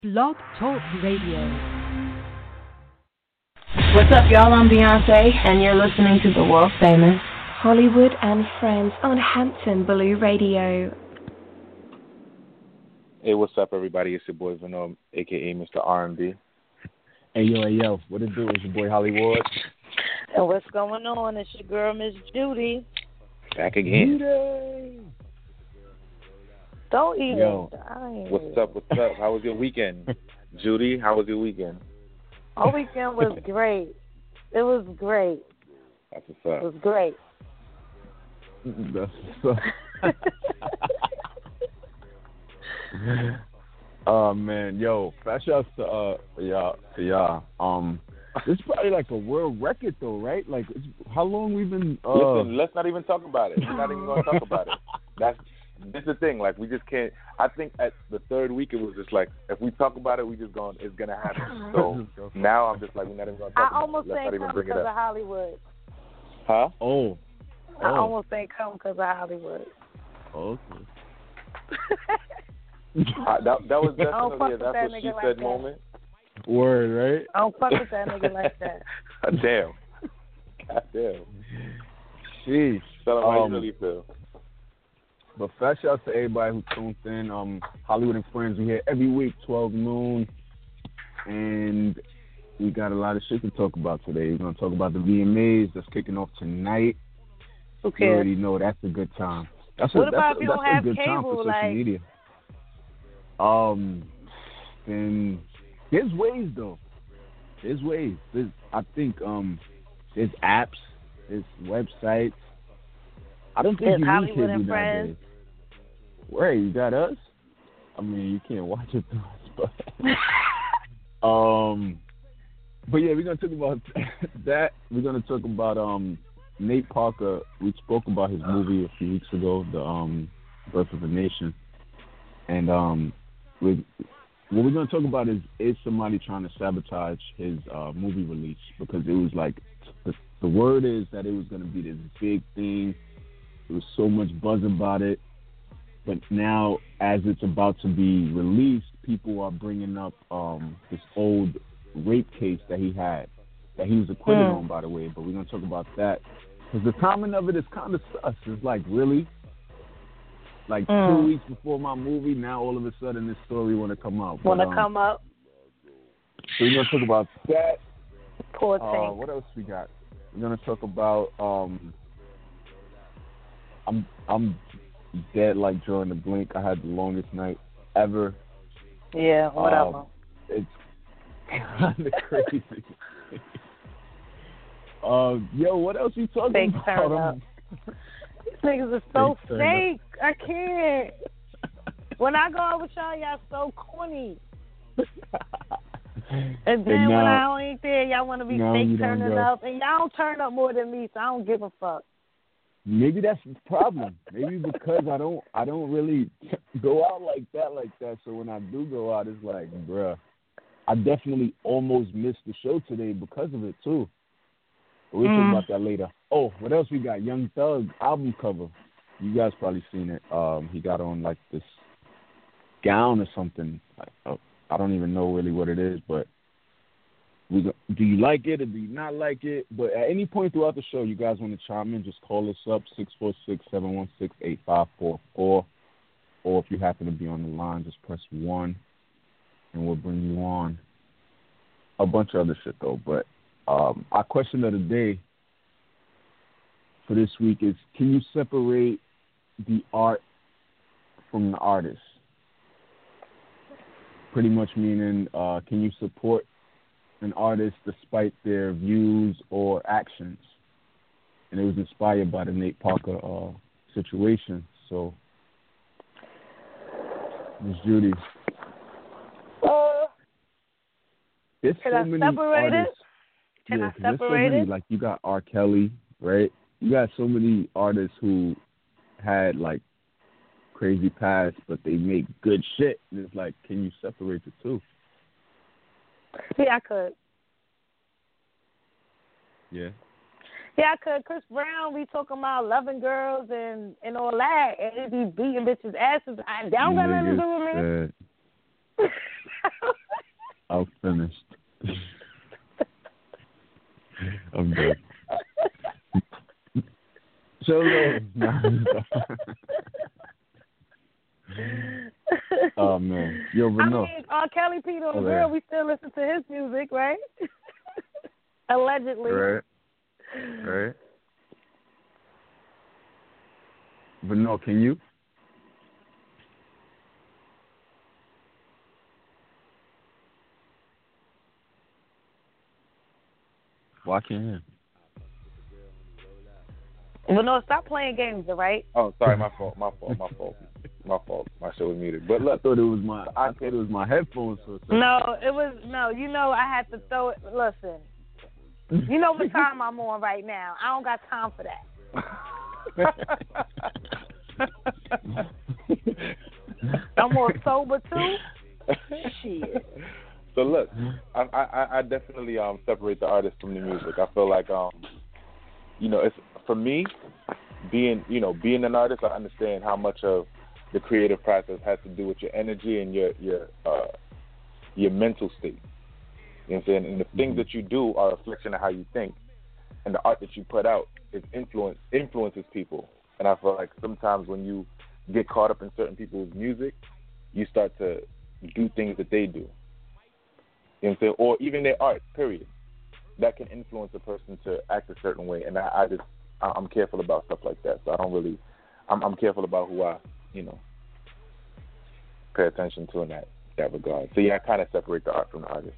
Blog Talk Radio. What's up, y'all? I'm Beyonce, and you're listening to the world famous Hollywood and Friends on Hampton Blue Radio. Hey, what's up, everybody? It's your boy Venom, a.k.a. Mr. R&B. Hey, yo, what it do? It's your boy Hollywood. And what's going on? It's your girl, Miss Judy. Back again. Judy. Don't eat Yo. it. What's up? How was your weekend? Judy, how was your weekend? Our weekend was great. It was great. That's what's It up. was great. That's what's up. Oh man, yo, fast shouts to y'all. This is probably like a world record though, right? Like, how long we've been? Listen, let's not even talk about it. We're not even going to talk about it. This is the thing. Like, we just can't. I think at the third week it was just like, if we talk about it, we just going. It's gonna happen. So now I'm just like, we're not even going to talk I about almost it. Let's not ain't even come bring it because of up. Hollywood. Huh? Oh. I almost ain't come because of Hollywood. Okay. That was don't fuck definitely with that's that what she nigga like said that. moment. Word, right? I don't fuck with that nigga like that. Damn. God damn. Sheesh. Tell them how you really feel. But fast shouts to everybody who tunes in. Hollywood and Friends, we here every week, 12 noon. And we got a lot of shit to talk about today. We're going to talk about the VMAs that's kicking off tonight. Who You cares? already know that's a good time. What about if you don't have good time cable, for social like- media. Then there's ways though. There's ways. I think there's apps, there's websites. I don't think There's you need Hollywood cable and Friends. nowadays. Wait, you got us? I mean, you can't watch it through us, but yeah, we're gonna talk about that. We're gonna talk about Nate Parker. We spoke about his movie a few weeks ago, the Birth of a Nation, and what we're gonna talk about is somebody trying to sabotage his movie release, because it was like the word is that it was gonna be this big thing. There was so much buzz about it, but now as it's about to be released, people are bringing up this old rape case that he had, that he was acquitted on, by the way. But we're gonna talk about that, because the timing of it is kind of sus. It's like, really, like 2 weeks before my movie, now all of a sudden this story want to come out. Come up? So we're gonna talk about that. Poor thing. What else we got? We're gonna talk about I'm dead like during the blink. I had the longest night ever. Yeah, whatever. It's kind of crazy. Yo, what else you talking Fake about? turn up. These niggas are so Fake turn fake. I can't. When I go out with y'all so corny. And then when I ain't there, y'all want to be fake turning up. And y'all don't turn up more than me, so I don't give a fuck. Maybe that's the problem. Maybe because I don't really go out like that. So when I do go out, it's like, bruh, I definitely almost missed the show today because of it too. But we'll talk about that later. Oh, what else we got? Young Thug album cover. You guys probably seen it. He got on like this gown or something. I don't even know really what it is, but do you like it or do you not like it? But at any point throughout the show, you guys want to chime in, just call us up, 646-716-8544. Or if you happen to be on the line, just press 1, and we'll bring you on. A bunch of other shit, though. But our question of the day for this week is, can you separate the art from the artist? Pretty much meaning, can you support an artist despite their views or actions? And it was inspired by the Nate Parker situation. So, Ms. Judy, there's Can so I many separate artists. it? Can I 'cause there's so separate many, it? like you got R. Kelly, right? You got so many artists who had like crazy past, but they make good shit. And it's like, can you separate the two? Yeah, I could. Yeah. Yeah, I could. Chris Brown be talking about loving girls and all that, and he be beating bitches' asses. That don't got nothing to do with me. I'm finished. I'm dead. So oh man, yo, but no. I mean, Kelly Pete on the girl, we still listen to his music, right? Allegedly. Right. But no, can you? Why can't you? Well, no, stop playing games, all right? Oh, sorry, my fault. My shit was muted. But look, I thought it was my headphones. No, it was You know, I had to throw it. Listen, you know what time I'm on right now. I don't got time for that. I'm more sober too. Shit. So look, I definitely separate the artist from the music. I feel like it's for me being an artist. I understand how much of the creative process has to do with your energy and your mental state. You know what I'm saying? And the things that you do are a reflection of how you think, and the art that you put out influences people. And I feel like sometimes when you get caught up in certain people's music, you start to do things that they do. You know what I'm saying? Or even their art, period. That can influence a person to act a certain way. And I'm careful about stuff like that. So I don't really, I'm careful about who I, pay attention to in that regard. So yeah, I kind of separate the art from the artist.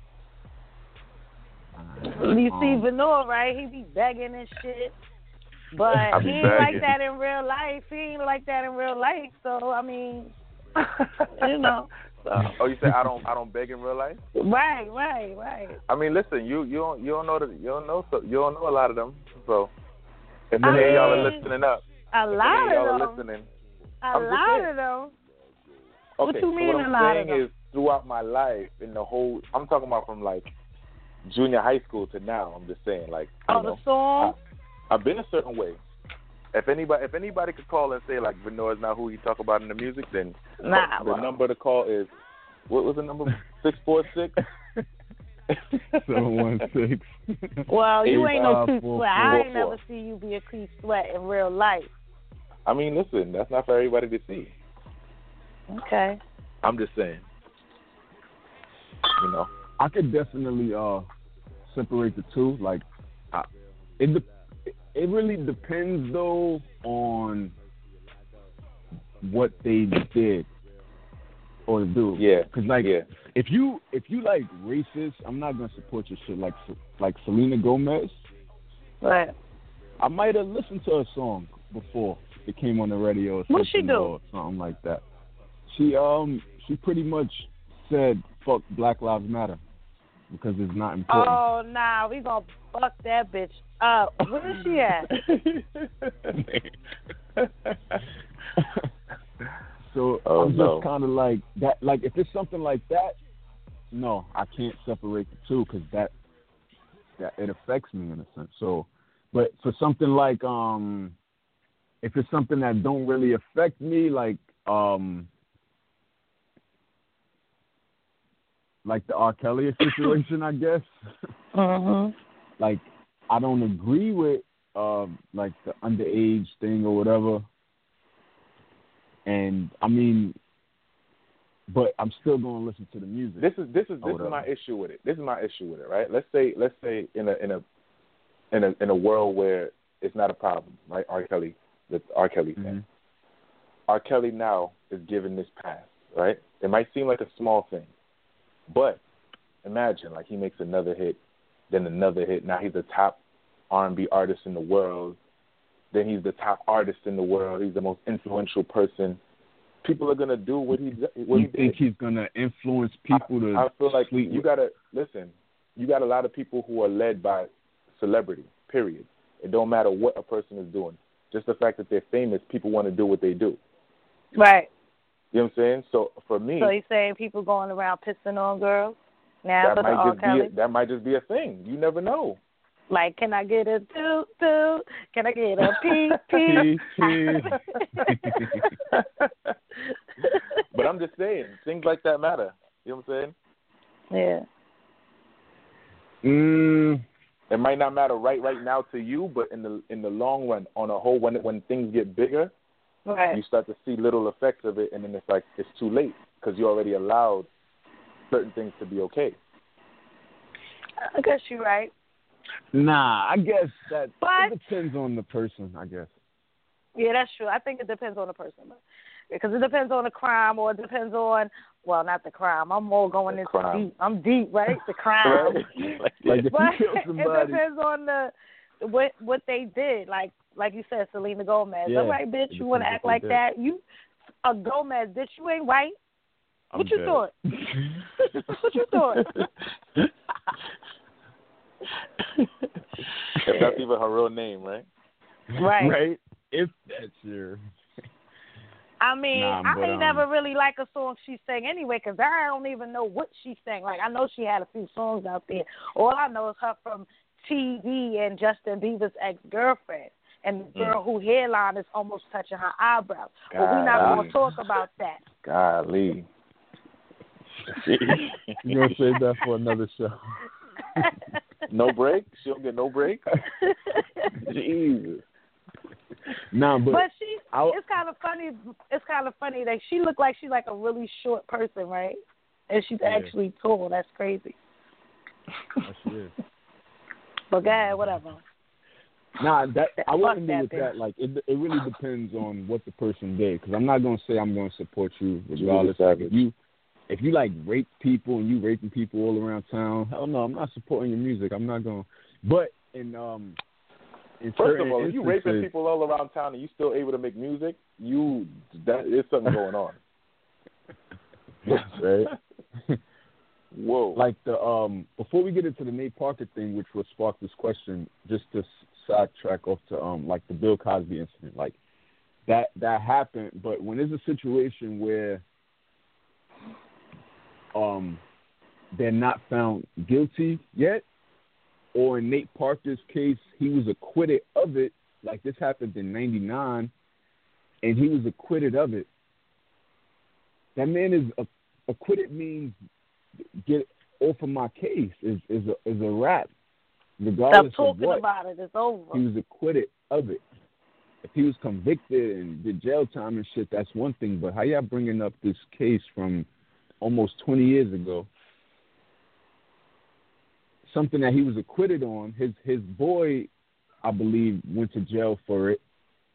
You see Vanilla, right? He be begging and shit. But he ain't like that in real life. So, I mean, So. Oh, you say I don't beg in real life? Right. I mean, listen, you don't know a lot of them. So if any of y'all are listening up, a lot of them. Okay, what you mean so what I'm saying is throughout my life, I'm talking about from like junior high school to now. I'm just saying, like, the song. I've been a certain way. If anybody could call and say like Vinoy is not who you talk about in the music, then the number to call is, what was the number? 646 716. Well, you ain't no Keith Sweat. I ain't never see you be a Keith Sweat in real life. I mean, listen, that's not for everybody to see. Okay. I'm just saying. I could definitely separate the two. Like, it really depends though on what they did or do. Yeah. Cause if you like racist, I'm not gonna support your shit. Like Selena Gomez. Right. I might have listened to her song before it came on the radio. Or what she do? Or something like that. She pretty much said fuck Black Lives Matter because it's not important. Oh nah, we gonna fuck that bitch up. Where is she at? So I'm just kind of like that. Like if it's something like that, no, I can't separate the two because that it affects me in a sense. So, but for something like if it's something that don't really affect me, like the R. Kelly situation, I guess. Like I don't agree with like the underage thing or whatever. And I mean, but I'm still going to listen to the music. This is my issue with it. This is my issue with it, right? Let's say in a world where it's not a problem, right? R. Kelly, the R. Kelly thing. R. Kelly now is given this pass, right? It might seem like a small thing, but imagine like he makes another hit, then another hit. Now he's the top R&B artist in the world. Then he's the top artist in the world. He's the most influential person. People are gonna do what he did. You think he's gonna influence people I feel like you gotta listen. You got a lot of people who are led by celebrity. Period. It don't matter what a person is doing. Just the fact that they're famous, people want to do what they do. Right. You know what I'm saying? So for me, so you're saying people going around pissing on girls now? That might just be a thing. You never know. Like, can I get a toot? Can I get a pee? But I'm just saying, things like that matter. You know what I'm Yeah. saying? It might not matter right now to you, but in the long run, on a whole, when things get bigger, right, you start to see little effects of it, and then it's like it's too late because you already allowed certain things to be okay. I guess you're right. Nah, I guess that But, it depends on the person, I guess. Yeah, that's true. I think it depends on the person. Because it depends on the crime, or it depends on, well, not the crime. I'm more going The into crime. deep. I'm deep, right? The crime. Like if But you kill somebody. it depends on what they did. Like you said, Selena Gomez. Yeah, All right, bitch, you want to act like that? You, a Gomez, bitch, you ain't white. What you thought? What you thought? If that's even her real name, right? Right. If that's your... I mean, Nah, I ain't never really like a song she sang anyway, because I don't even know what she sang. Like, I know she had a few songs out there. All I know is her from TV and Justin Bieber's ex-girlfriend, and the girl whose hairline is almost touching her eyebrows. But we're not going to talk about that. Golly. You're going to save that for another show. No break? She don't get no break? Jesus. Nah, but it's kind of funny. It's kind of funny that she looked like she's like a really short person, right? And she's actually tall. That's crazy. Yes, she is. But go ahead, whatever. Nah, I wouldn't do that with bitch. that. Like, it really depends on what the person did. Because I'm not gonna say I'm gonna support you regardless. If you like rape people and you raping people all around town, hell no, I'm not supporting your music. I'm not going. But in First of all, if you raping people all around town and you still able to make music, there's something going on. Right. Whoa. Like before we get into the Nate Parker thing, which will spark this question, just to sidetrack off to like the Bill Cosby incident, like that happened. But when there's a situation where they're not found guilty yet, or in Nate Parker's case, he was acquitted of it, like this happened in 99, and he was acquitted of it. That man is acquitted means get off of my case, is a rap, regardless Stop of what. talking about it. It's over. He was acquitted of it. If he was convicted and did jail time and shit, that's one thing. But how y'all bringing up this case from almost 20 years ago? Something that he was acquitted on. His boy, I believe, went to jail for it.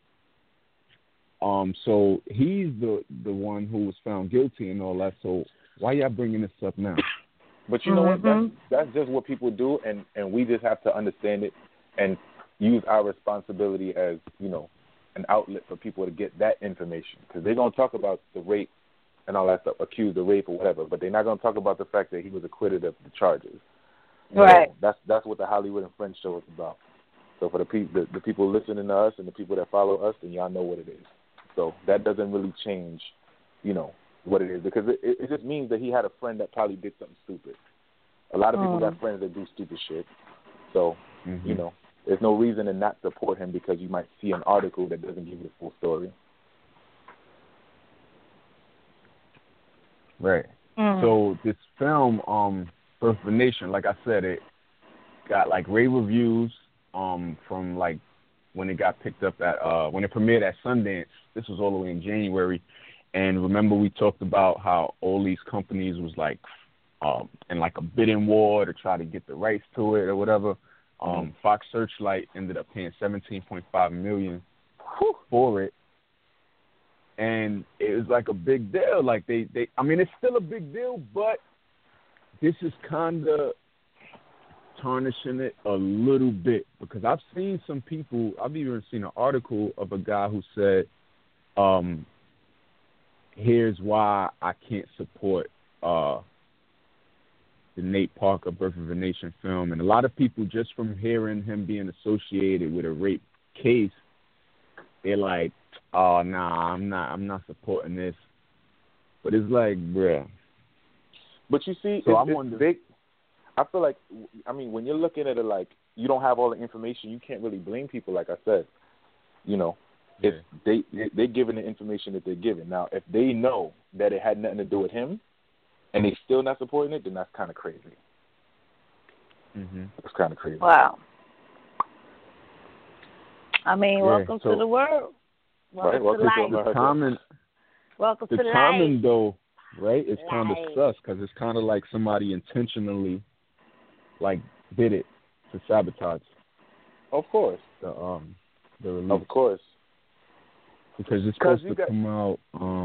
So he's the one who was found guilty and all that. So why y'all bringing this up now? But you know what? That's just what people do, and we just have to understand it and use our responsibility as, an outlet for people to get that information. Because they're going to talk about the rape and all that stuff, accused of rape or whatever, but they're not going to talk about the fact that he was acquitted of the charges. Right. So that's what the Hollywood and Friends show is about. So for the people listening to us and the people that follow us, then y'all know what it is. So that doesn't really change, what it is, because it just means that he had a friend that probably did something stupid. A lot of people got friends that do stupid shit. So, there's no reason to not support him because you might see an article that doesn't give you the full story. Right. So this film, Birth of a Nation, like I said, it got like rave reviews from like when it got picked up at when it premiered at Sundance. This was all the way in January. And remember we talked about how all these companies was like in like a bidding war to try to get the rights to it or whatever. Fox Searchlight ended up paying $17.5 million for it. And it was like a big deal. Like I mean, it's still a big deal, but this is kind of tarnishing it a little bit, because I've seen some people, I've even seen an article of a guy who said, here's why I can't support the Nate Parker Birth of a Nation film. And a lot of people, just from hearing him being associated with a rape case, they're like, oh, nah, I'm not supporting this. But it's like, bruh. But you see, so I feel like, I mean, when you're looking at it like you don't have all the information, you can't really blame people, like I said. If they're giving the information that they're giving. Now, if they know that it had nothing to do with him and they still not supporting it, then that's kind of crazy. It's kind of crazy. Wow. I mean, welcome to the world. Welcome to the timing. Welcome to the life. timing, though, right? It's kind of sus because it's kind of like somebody intentionally, like, did it to sabotage. Of course. The release. Of course. Because it's supposed to come out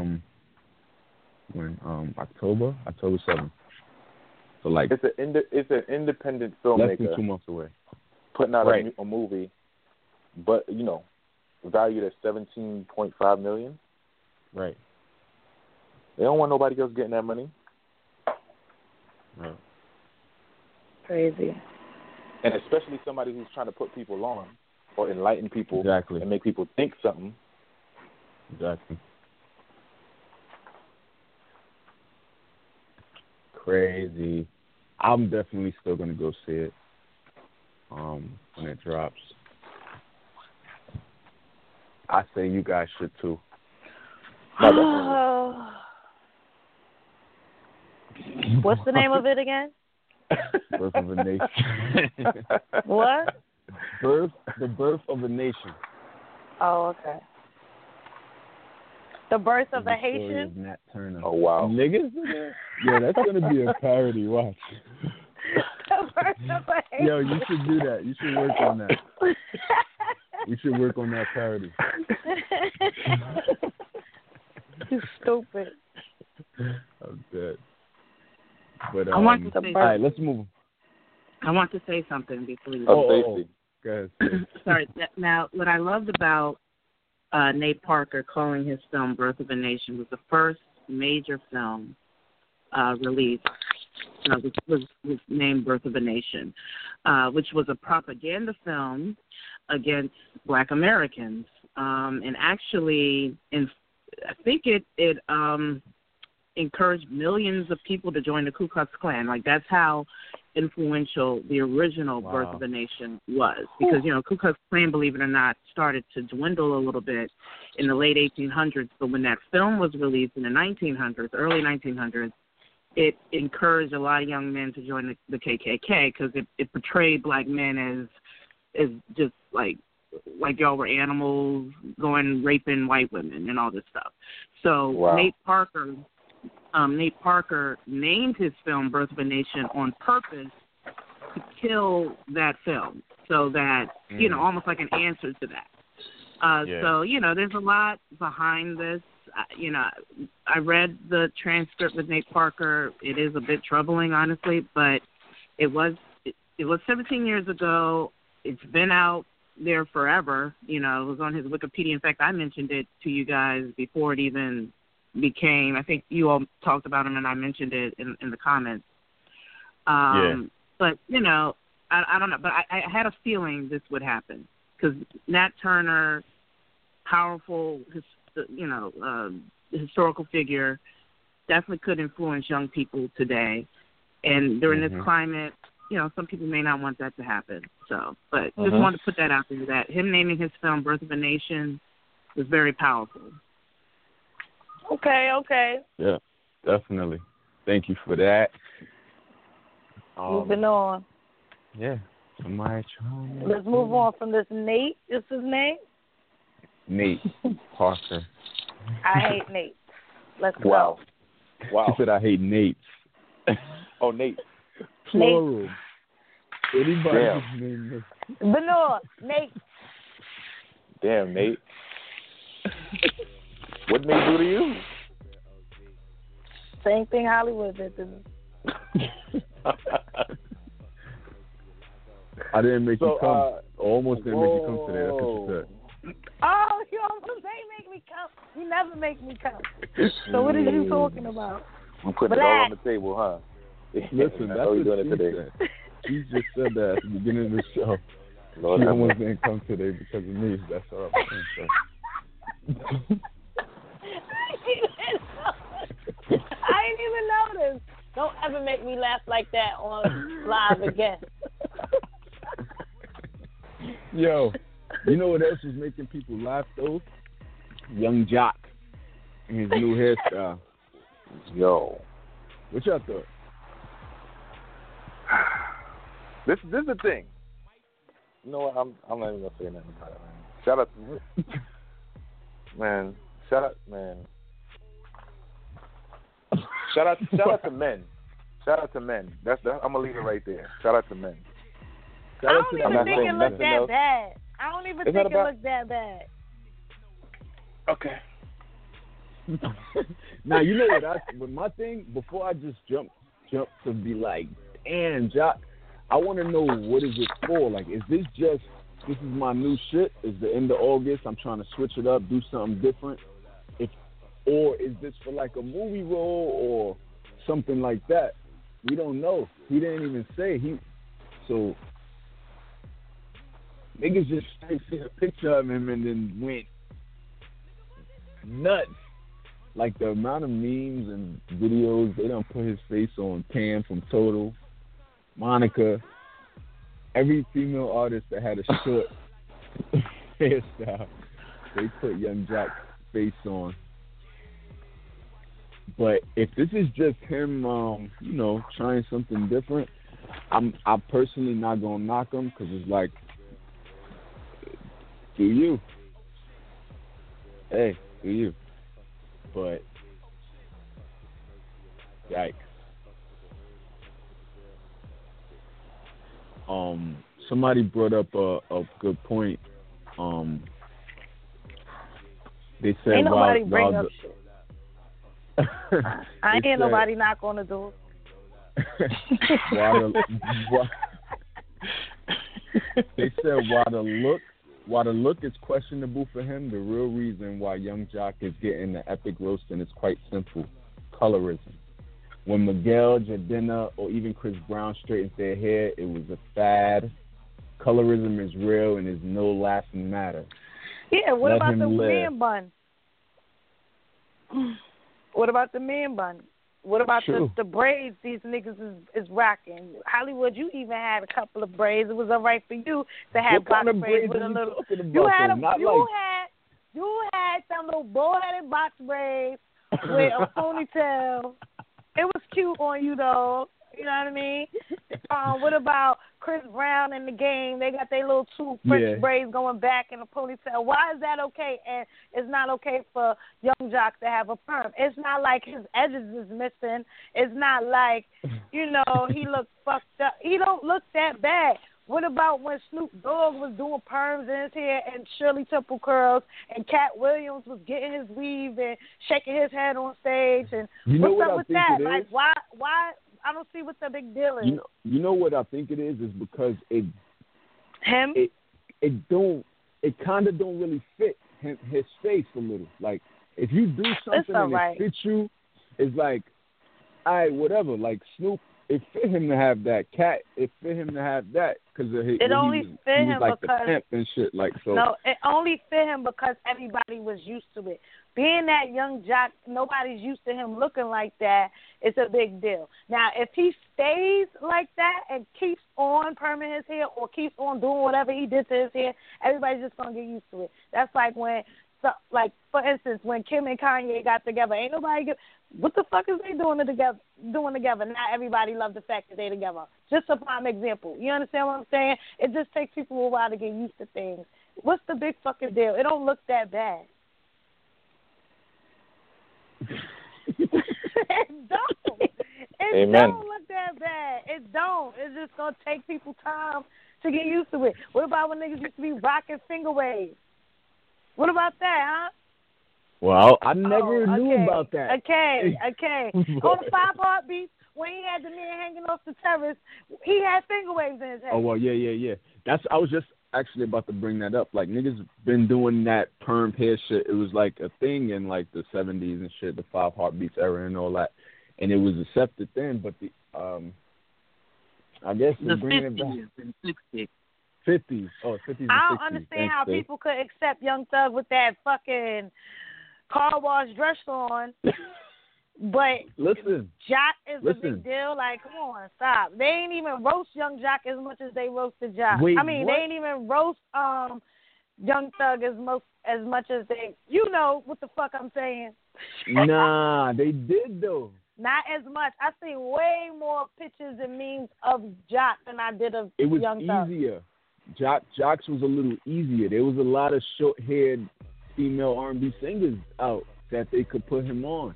when October 7th. So like it's an independent filmmaker. Less than 2 months away. Putting out a movie, but valued at $17.5 million. Right. They don't want nobody else getting that money. Right. Crazy. And especially somebody who's trying to put people on or enlighten people and make people think something. Exactly. Crazy. I'm definitely still gonna go see it when it drops. I say you guys should too. What's the name of it again? Birth of a Nation. What? The Birth of a Nation. Oh, okay. The Birth of a Haitian? Haitian? Nat Turner. Oh, wow. Niggas? Yeah, that's going to be a parody. Watch. The Birth of a Haitian. Yo, you should do that. You should work on that. We should work on that parody. You stupid. I'm dead. But, I want to say all right, let's move. I want to say something before you go ahead. Sorry. Now, what I loved about Nate Parker calling his film Birth of a Nation was the first major film released, which was named Birth of a Nation, which was a propaganda film against Black Americans. And actually, I think it encouraged millions of people to join the Ku Klux Klan. Like, that's how influential the original Birth of a Nation was. Because, Ku Klux Klan, believe it or not, started to dwindle a little bit in the late 1800s. But when that film was released in the 1900s, early 1900s, it encouraged a lot of young men to join the KKK because it portrayed black men as just like y'all were animals going raping white women and all this stuff. So Nate Parker named his film Birth of a Nation on purpose to kill that film, so that almost like an answer to that. So there's a lot behind this. I read the transcript with Nate Parker. It is a bit troubling, honestly, but it was 17 years ago. It's been out there forever. It was on his Wikipedia. In fact, I mentioned it to you guys before it even became, I think you all talked about him and I mentioned it in the comments. But, I don't know. But I had a feeling this would happen because Nat Turner, powerful, historical figure, definitely could influence young people today. And during this climate, some people may not want that to happen. So, but just wanted to put that out there that him naming his film Birth of a Nation was very powerful. Okay. Yeah, definitely. Thank you for that. Moving on. Yeah. Let's move on from this Nate. Is his name? Nate Parker. I hate Nate. Let's go. Wow. She said I hate Nates. Oh, Nate. Plural. Anybody named Nate. Benoit. Nate. Damn, Nate. What Nate do to you? Same thing Hollywood did to me. I didn't make you come. Almost didn't make you come today. That's what you said. Oh, you almost ain't make me come. You never make me come. So what are you talking about? I'm putting it all on the table, huh? Listen, that's what doing she today. said. She just said that at the beginning of the show. Lord, she almost didn't come today because of me. That's all I'm saying. I didn't even notice. Don't ever make me laugh like that on live again. Yo, you know what else was making people laugh though? Young Jock and his new hairstyle. Yo. What y'all thought? This is the thing. You know what? I'm not even gonna say nothing about it, man. Shout out to man. Shout out to men. Shout out to men. That's I'm gonna leave it right there. Shout out to men. I don't even think it looked that bad. I don't even think it looked that bad. Okay. Now you know what my thing before I just jump to be like, damn, Jock, I want to know what is it for? Like, is this is my new shit? Is the end of August? I'm trying to switch it up, do something different. Or is this for like a movie role or something like that? We don't know. He didn't even say so. Niggas just see a picture of him and then went nuts. Like the amount of memes and videos, they don't put his face on Pam from Total, Monica, every female artist that had a short hairstyle, they put Young Jock's face on. But if this is just him, trying something different, I'm personally not gonna knock him because it's like, do you? Hey, do you? But yikes. Somebody brought up a good point. They said, ain't nobody bring up shit. I ain't nobody knock on the door. They said while the look is questionable for him, the real reason why Young Jock is getting the epic roasting is quite simple: colorism. When Miguel, Jadena, or even Chris Brown straightens their hair, it was a fad. Colorism is real and is no laughing matter. Yeah, what about the man bun? What about the man bun? What about the braids these niggas is rocking? Hollywood, you even had a couple of braids. It was all right for you to have box braids with a little. You had some little bull-headed box braids with a ponytail. It was cute on you though. You know what I mean? What about Chris Brown in the game? They got their little two French braids going back in a ponytail. Why is that okay? And it's not okay for Young Jock to have a perm. It's not like his edges is missing. It's not like, he looked fucked up. He don't look that bad. What about when Snoop Dogg was doing perms in his hair and Shirley Temple curls and Cat Williams was getting his weave and shaking his head on stage? And what's up with that? Like, why? I don't see what the big deal is. You know what I think it is because it kind of don't really fit his face a little. Like if you do something and it fits you, it's like, all right, whatever. Like Snoop, it fit him to have that. Cat, it fit him to have that because it only fit him like because the pimp and shit. Like so. No, it only fit him because everybody was used to it. Being that Young Jock, nobody's used to him looking like that. It's a big deal. Now, if he stays like that and keeps on perming his hair or keeps on doing whatever he did to his hair, everybody's just gonna get used to it. That's like when, for instance, when Kim and Kanye got together, ain't nobody what the fuck is they doing together? Now everybody loves the fact that they together. Just a prime example. You understand what I'm saying? It just takes people a while to get used to things. What's the big fucking deal? It don't look that bad. It don't. It don't look that bad. It don't. It's just gonna take people time to get used to it. What about when niggas used to be rocking finger waves? What about that, huh? Well, I never knew about that. Okay. On the 5 Heartbeats, when he had the man hanging off the terrace, he had finger waves in his head. Oh well, yeah. I was just actually about to bring that up. Like niggas been doing that perm hair shit. It was like a thing in like the 70s and shit, the 5 Heartbeats era and all that, and it was accepted then. But the I guess the 50s and 60s. 50s. Oh, 50s and 60s. I don't understand how people could accept Young Thug with that fucking car wash dress on. But listen, Jock is the big deal. Like, come on, stop. They ain't even roast Young Jock as much as they roasted Jock. Wait, I mean, what? They ain't even roast Young Thug as much as they. You know what the fuck I'm saying? Nah, they did though. Not as much. I see way more pictures and memes of Jock than I did of Young Thug. It was easier. Jocks was a little easier. There was a lot of short-haired female R&B singers out that they could put him on.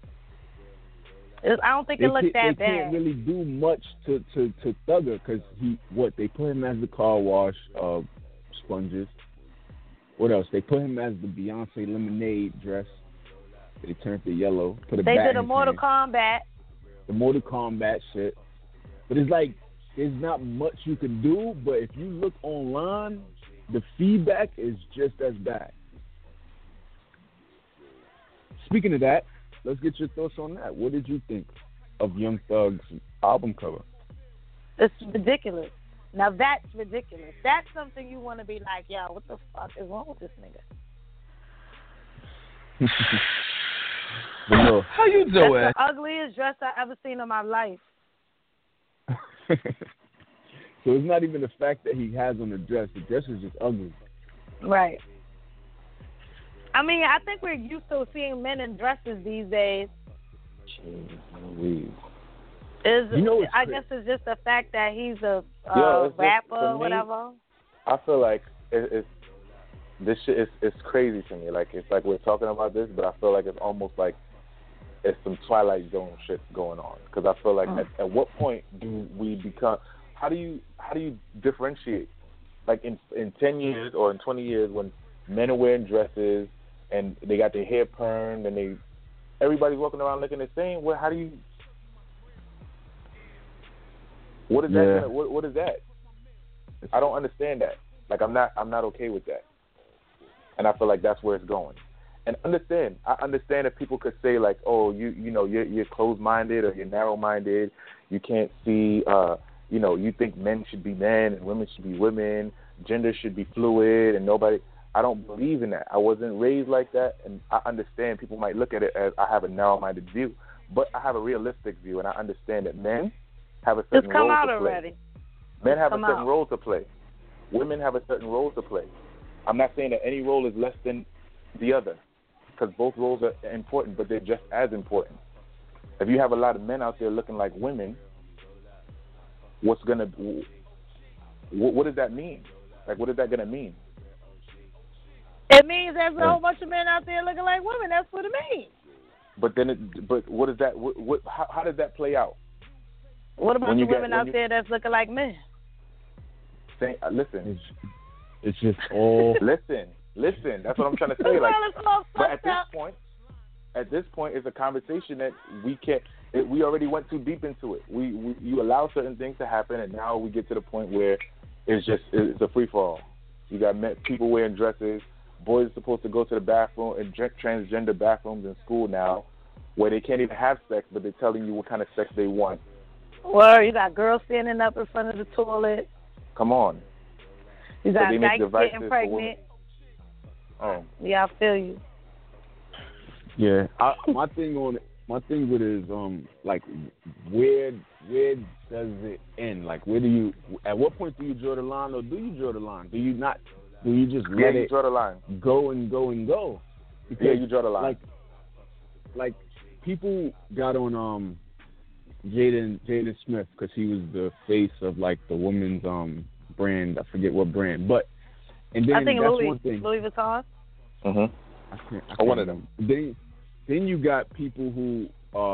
I don't think it looked that bad. They can't really do much to Thugger because they put him as the car wash sponges. What else? They put him as the Beyonce Lemonade dress. They turned it yellow. They did a Mortal Kombat. The Mortal Kombat shit. But it's like there's not much you can do. But if you look online, the feedback is just as bad. Speaking of that, let's get your thoughts on that. What did you think of Young Thug's album cover? It's ridiculous. Now that's ridiculous. That's something you want to be like, yo, what the fuck is wrong with this nigga? How you doing? That's the ugliest dress I ever seen in my life. So it's not even the fact that he has on the dress. The dress is just ugly. Right. I mean, I think we're used to seeing men in dresses these days. Jeez, I guess it's just the fact that he's a rapper or whatever. I feel like this shit is crazy to me. Like, it's like we're talking about this, but I feel like it's almost like it's some Twilight Zone shit going on. Because I feel like at what point do we become? How do you differentiate? Like in 10 years or in 20 years, when men are wearing dresses and they got their hair permed and everybody's walking around looking the same. Well, how do you? What is that? What is that? I don't understand that. Like, I'm not okay with that. And I feel like that's where it's going. And I understand if people could say like, oh, you're closed-minded or you're narrow-minded. You can't see, you think men should be men and women should be women. Gender should be fluid and nobody. I don't believe in that. I wasn't raised like that, and I understand people might look at it as I have a narrow-minded view, but I have a realistic view, and I understand that men have a certain role to play. Already. Men have a certain role to play. Women have a certain role to play. I'm not saying that any role is less than the other, because both roles are important, but they're just as important. If you have a lot of men out there looking like women, what does that mean? Like, what is that going to mean? It means there's a whole bunch of men out there looking like women. That's what it means. But what is that? How does that play out? What about the women out there that's looking like men? Listen, it's just all. Listen. That's what I'm trying to say. Like, but at this point, it's a conversation that we can't. We already went too deep into it. You allow certain things to happen, and now we get to the point where it's a free for all. You got people wearing dresses. Boys are supposed to go to the bathroom and transgender bathrooms in school now, where they can't even have sex, but they're telling you what kind of sex they want. Well, you got girls standing up in front of the toilet. Come on. You got guys getting pregnant. Oh. Yeah, I feel you. Yeah, my thing with it is like where does it end? Like, at what point do you draw the line, or do you draw the line? Do you not? Do you just let it draw the line. Go and go and go? Because, yeah, you draw the line. Like people got on Jaden Smith because he was the face of like the women's brand. I forget what brand, but and then I think that's Louis one thing. Louis Vuitton. I can't one of them. Then you got people who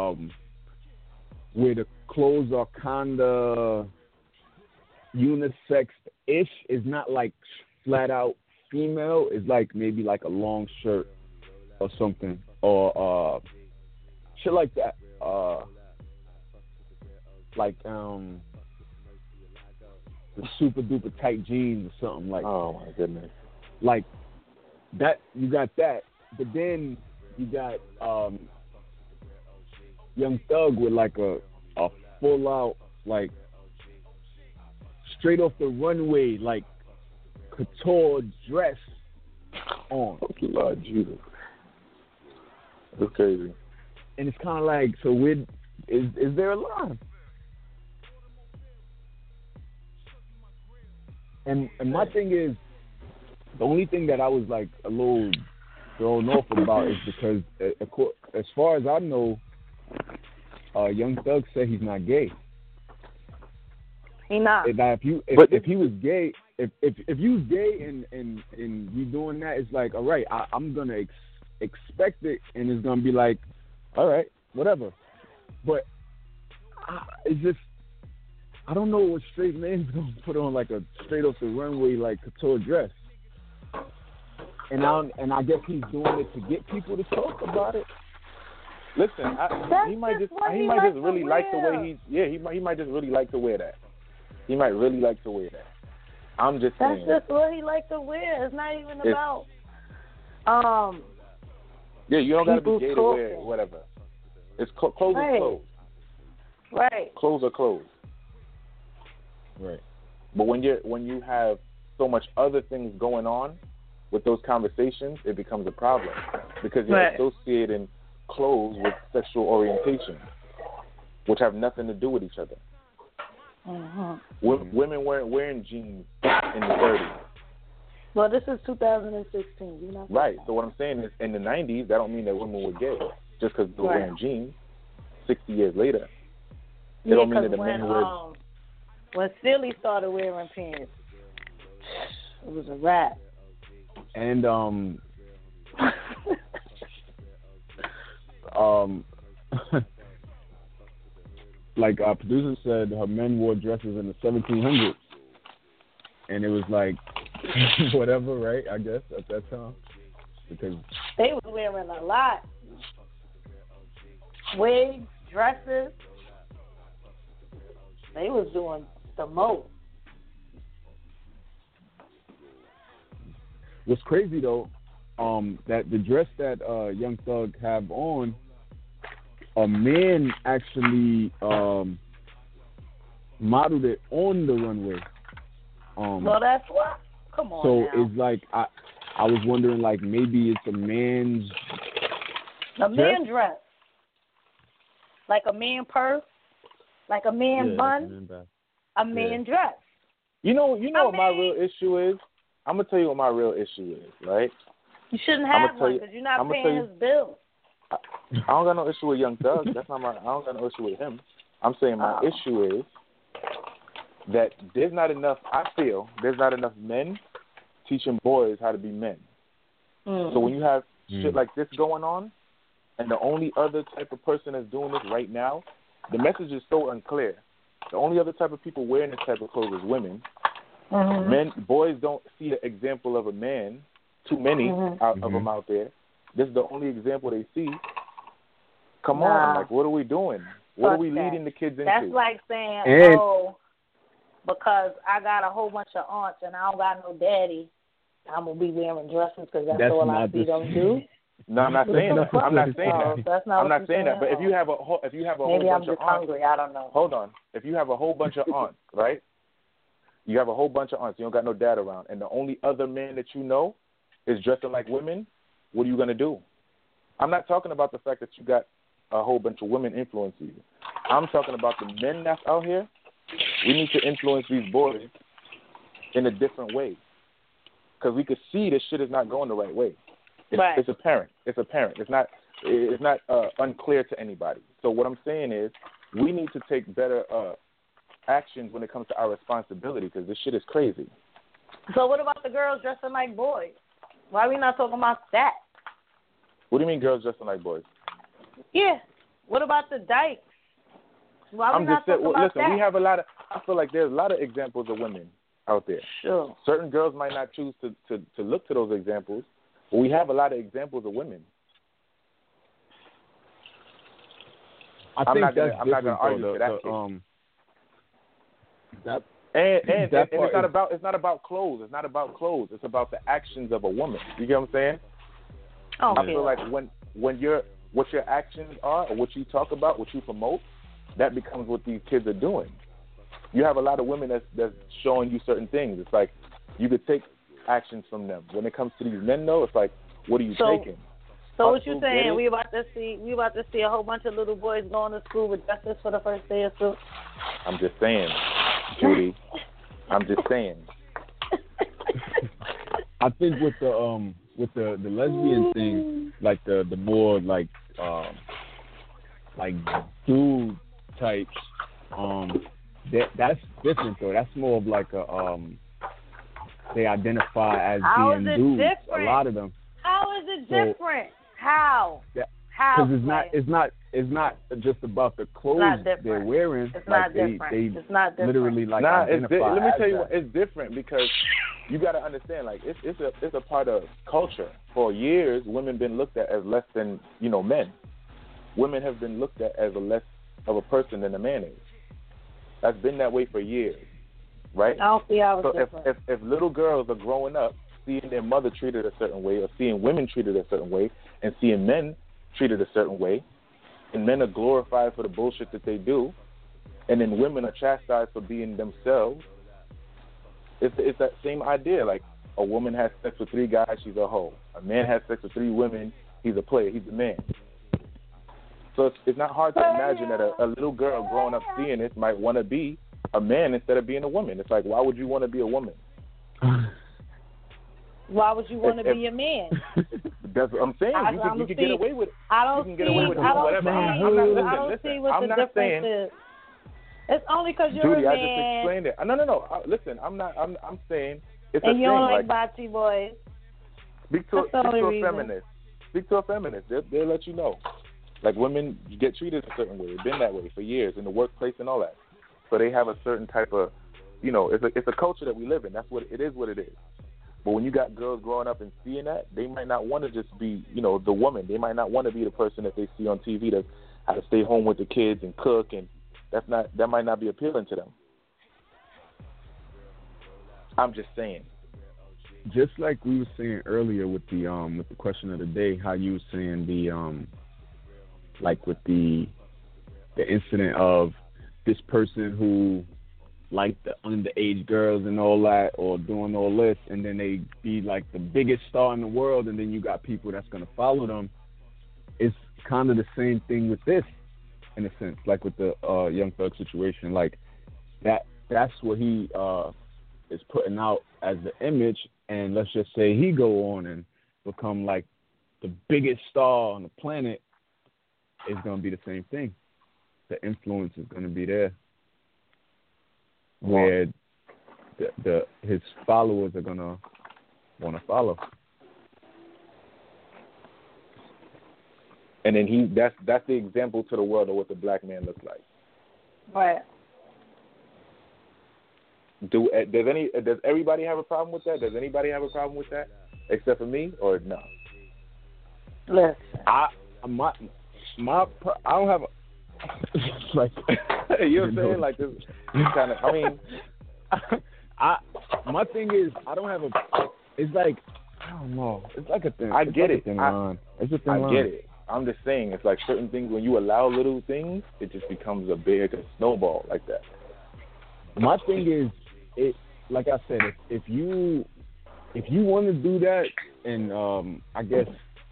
where the clothes are kinda unisex-ish. It's not like flat out female. It's like maybe like a long shirt or something, or shit like that. Like the super duper tight jeans or something like. Oh my goodness. Like that, you got that, but then you got Young Thug with like a full out, like straight off the runway, like couture dress on. Oh, Lord Jesus, that's crazy. And it's kind of like, so is there a line? And my thing is, the only thing that I was like a little thrown off about is because, as far as I know, Young Thug said he's not gay. He not. If he was gay, if you was gay and you doing that, it's like, all right, I'm gonna expect it, and it's gonna be like, all right, whatever. But it's just, I don't know what straight man's gonna put on like a straight off the runway like couture dress. And I guess he's doing it to get people to talk about it. Listen, he might just really like the way he might just really like to wear that. He might really like to wear that. I'm just saying. That's just what he likes to wear. It's not even about. Yeah, you don't gotta be gay to wear whatever. It's clothes are clothes. Right. Clothes are clothes. Right. But when you have so much other things going on with those conversations, it becomes a problem because you're associating clothes with sexual orientation, which have nothing to do with each other. Women weren't wearing jeans in the 30s. Well, this is 2016. You know. Right. So what I'm saying is, in the 90s, that don't mean that women were gay just because they were wearing jeans. 60 years later, it don't mean that the men were. When Philly started wearing pants, it was a wrap. And like our producer said, her men wore dresses in the 1700s, and it was like whatever, right? I guess at that time, because they was wearing a lot, wigs, dresses. They was doing the most. What's crazy though, that the dress that Young Thug have on, a man actually modeled it on the runway. Well, that's what. Come on. So now. it's like I was wondering, like maybe it's a man's man dress, like a man purse, like a man bun, a man dress. You know what my real issue is? I'm gonna tell you what my real issue is, right? You shouldn't have one because you're not paying his bills. I don't got no issue with Young Thug. I don't got no issue with him. I'm saying my issue is that there's not enough men teaching boys how to be men. So when you have shit like this going on, and the only other type of person that's doing this right now, the message is so unclear. The only other type of people wearing this type of clothes is women. Boys don't see the example of a man. Too many of them out there. This is the only example they see. Come on, like, what are we doing? What are we leading the kids into? That's like saying, because I got a whole bunch of aunts and I don't got no daddy, I'm going to be wearing dresses because that's all I see them do. No, I'm not saying that. I'm not saying that. That's not I'm not saying that. But if you have a whole maybe bunch of aunts, hungry. I don't know. Hold on. If you have a whole bunch of aunts, right? You have a whole bunch of aunts. You don't got no dad around, and the only other man that you know is dressing like women. What are you gonna do? I'm not talking about the fact that you got a whole bunch of women influencing you. I'm talking about the men that's out here. We need to influence these boys in a different way, because we could see this shit is not going the right way. It's apparent. It's apparent. It's not unclear to anybody. So what I'm saying is, we need to take better actions when it comes to our responsibility, because this shit is crazy. So what about the girls dressing like boys? Why are we not talking about that? What do you mean girls dressing like boys? Yeah. What about the dykes? Why are we not talking about listen, that? we have I feel like there's a lot of examples of women out there. Sure. Certain girls might not choose to look to those examples, but we have a lot of examples of women. I'm not going to argue for that. It's not about clothes. It's not about clothes. It's about the actions of a woman. You get what I'm saying? Oh, I feel like when what your actions are, or what you talk about, what you promote, that becomes what these kids are doing. You have a lot of women that's showing you certain things. It's like you could take actions from them. When it comes to these men, though, it's like, what are you taking? So what you saying? We about to see a whole bunch of little boys going to school with dresses for the first day of school? I'm just saying, Judy. I'm just saying. I think with the lesbian thing, like the more like like dude types, that's different though. That's more of like a they identify as being dudes. Different? A lot of them. How is it different? How? How? Because it's not just about the clothes they're wearing. It's not different. It's not different. Literally like identify. Let me tell you what, it's different because you got to understand, like it's a part of culture. For years, women been looked at as less than men. Women have been looked at as a less of a person than a man is. That's been that way for years, right? I don't see how it's different. If little girls are growing up seeing their mother treated a certain way, or seeing women treated a certain way, and seeing men treated a certain way, and men are glorified for the bullshit that they do, and then women are chastised for being themselves, it's that same idea. Like, a woman has sex with 3 guys, she's a hoe. A man has sex with 3 women, he's a player, he's a man. So it's not hard to imagine that a little girl growing up seeing this might want to be a man instead of being a woman. It's like, why would you want to be a woman? Why would you want to be a man? That's what I'm saying. You can get away with it. I don't see what the difference is. It's only because you're Judy, a man. I just explained it. No. Listen, I'm saying it's and a you don't thing. like bocce boys. Speak to a feminist. Speak to a feminist. They'll let you know. Like, women get treated a certain way. They've been that way for years in the workplace and all that. So they have a certain type of, it's a culture that we live in. That's what it is. What it is. But when you got girls growing up and seeing that, they might not want to just be, the woman. They might not want to be the person that they see on TV that had to stay home with the kids and cook, and that might not be appealing to them. I'm just saying. Just like we were saying earlier with the question of the day, how you were saying like with the incident of this person who liked the underage girls and all that, or doing all this, and then they be like the biggest star in the world, and then you got people that's going to follow them. It's kind of the same thing with this, in a sense, like with the Young Thug situation. Like, that's what he is putting out as the image, and let's just say he go on and become like the biggest star on the planet. It's going to be the same thing. The influence is going to be there, where his followers are going to want to follow. And then that's the example to the world of what the black man looks like. Right. Does everybody have a problem with that? Does anybody have a problem with that except for me, or no? Listen. I don't have a like, you know what I'm saying? Like, this kind of, I mean, my thing is, I don't have it's like, I don't know. It's like a thing. I get it. It's a thin line. I get it. I'm just saying, it's like certain things, when you allow little things, it just becomes a snowball like that. My thing is, like I said, if you want to do that, and I guess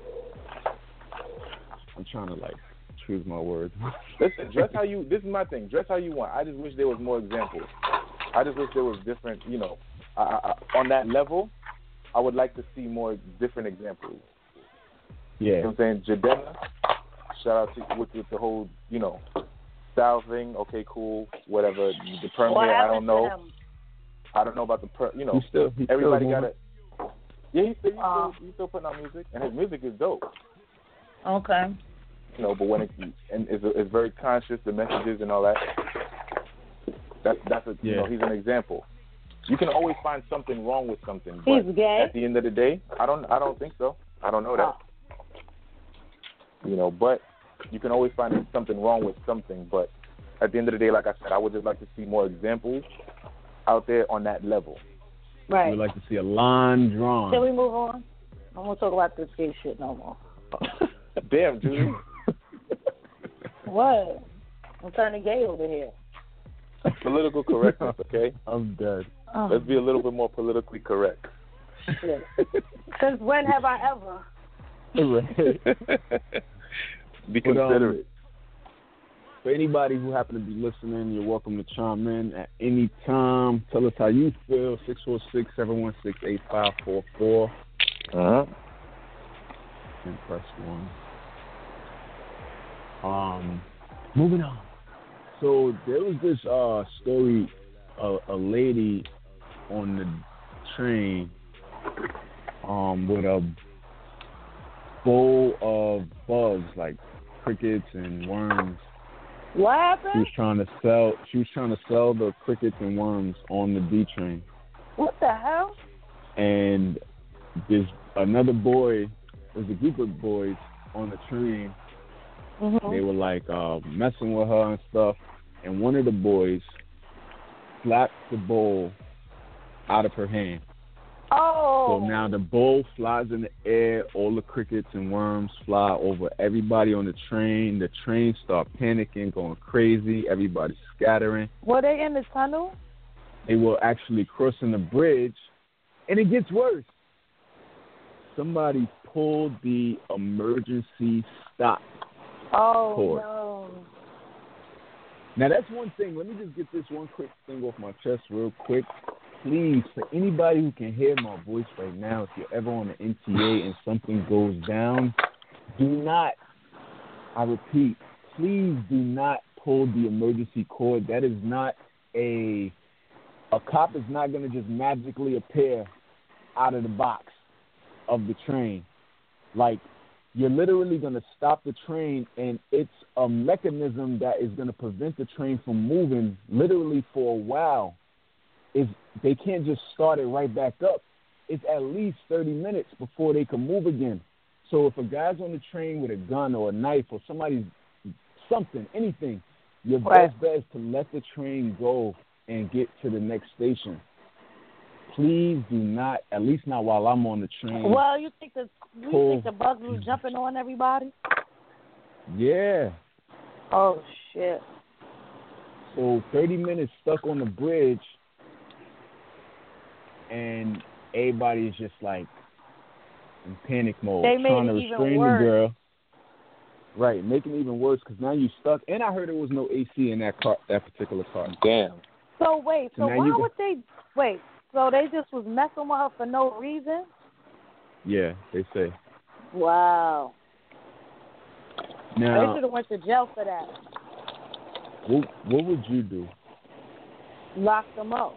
I'm trying to like choose my words. Listen, this is my thing. Dress how you want. I just wish there was more examples. I just wish there was different, on that level, I would like to see more different examples. Yeah. You know what I'm saying? Jadena, shout out to with the whole, style thing. Okay, cool, whatever. The perm hair, I don't know. I don't know about the perm, everybody got it. Yeah, he's still putting out music, and his music is dope. Okay. But when it's very conscious, the messages and all that. That's he's an example. You can always find something wrong with something. But he's gay. At the end of the day, I don't think so. I don't know that. But you can always find something wrong with something. But at the end of the day, like I said, I would just like to see more examples out there on that level. Right. We'd like to see a line drawn. Can we move on? I don't want to talk about this gay shit no more. Damn, Judy. What? I'm turning gay over here. Political correctness, okay? I'm dead. Let's be a little bit more politically correct. Since when have I ever? Be considerate. For anybody who happen to be listening, you're welcome to chime in at any time. Tell us how you feel. 646-716-8544. And press 1. Moving on. So there was this story, a lady on the train with a bowl of bugs like crickets and worms. What happened? She was trying to sell the crickets and worms on the D train. What the hell? And there's another boy. There's a group of boys on the train. Mm-hmm. They were like messing with her and stuff. And one of the boys slapped the bowl out of her hand. Oh. So now the bowl flies in the air. All the crickets and worms fly over everybody on the train. The train start panicking, going crazy. Everybody's scattering. Were they in the tunnel? They were actually crossing the bridge. And it gets worse. Somebody pulled the emergency stop cord. No. Now, that's one thing. Let me just get this one quick thing off my chest real quick. Please, for anybody who can hear my voice right now, if you're ever on the NTA and something goes down, do not, I repeat, please do not pull the emergency cord. That is not a cop is not going to just magically appear out of the box of the train. Like, you're literally going to stop the train, and it's a mechanism that is going to prevent the train from moving literally for a while. They can't just start it right back up. It's at least 30 minutes before they can move again. So if a guy's on the train with a gun or a knife or anything, your best bet is to let the train go and get to the next station. Please do not, at least not while I'm on the train. Well, you think the bugs was jumping on everybody? Yeah. Oh, shit. So 30 minutes stuck on the bridge, and everybody's just like in panic mode, trying to restrain the girl. Right, making it even worse because now you're stuck. And I heard there was no AC in that particular car. Damn. So wait, so why would they wait? So they just was messing with her for no reason? Yeah, they say. Wow. Now, they should have went to jail for that. What would you do? Lock them up.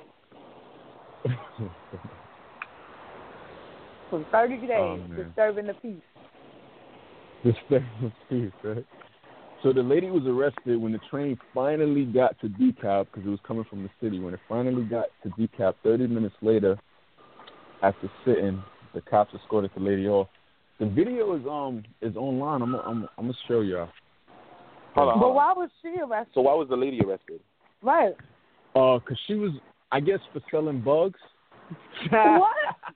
For 30 days, disturbing the peace. Disturbing the peace, right? So the lady was arrested when the train finally got to DeKalb because it was coming from the city. When it finally got to DeKalb, 30 minutes later, after sitting, the cops escorted the lady off. The video is online. I'm gonna show y'all. Hold on. But why was she arrested? So why was the lady arrested? Right. Because she was, I guess, for selling bugs. What?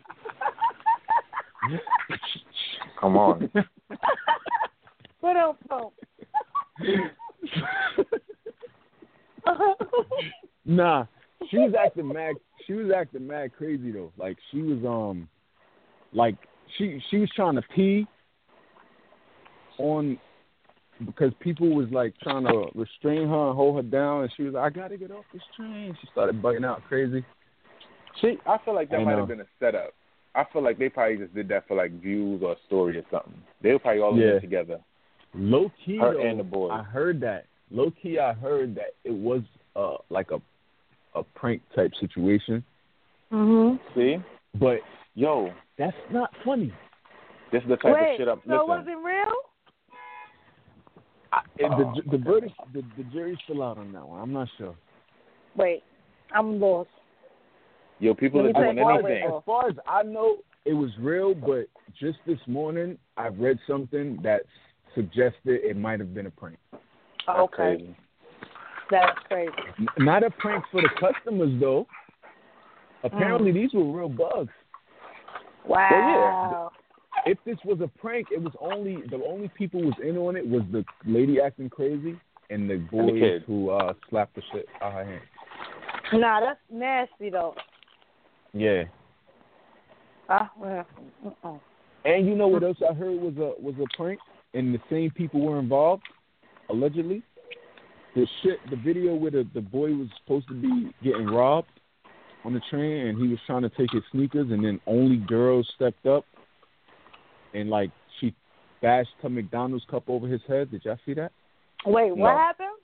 Come on. Put on phone. Nah, she was acting mad. She was acting mad crazy though. Like she was like she was trying to pee on because people was like trying to restrain her and hold her down, and she was like, "I gotta get off this train." She started bugging out crazy. I feel like that might have been a setup. I feel like they probably just did that for like views or a story or something. They were probably all in it together. Low key, her though, and the boys. I heard that. Low key, I heard that it was like a prank type situation. Mhm. See, but yo, that's not funny. This is the type of shit I'm. So was it real? The verdict, the jury's still out on that one. I'm not sure. Wait, I'm lost. Yo, people are doing anything. As far as I know, it was real, but just this morning, I read something that suggested it might have been a prank. Okay. That's crazy. Not a prank for the customers, though. Apparently, these were real bugs. Wow. Yeah, if this was a prank, it was the only people who was in on it was the lady acting crazy and the boys who slapped the shit out of her hand. Nah, that's nasty, though. Yeah. Well, and you know what else I heard was a prank, and the same people were involved, allegedly. The video where the boy was supposed to be getting robbed on the train, and he was trying to take his sneakers, and then only girls stepped up, and like she bashed her McDonald's cup over his head. Did y'all see that? Wait, what happened?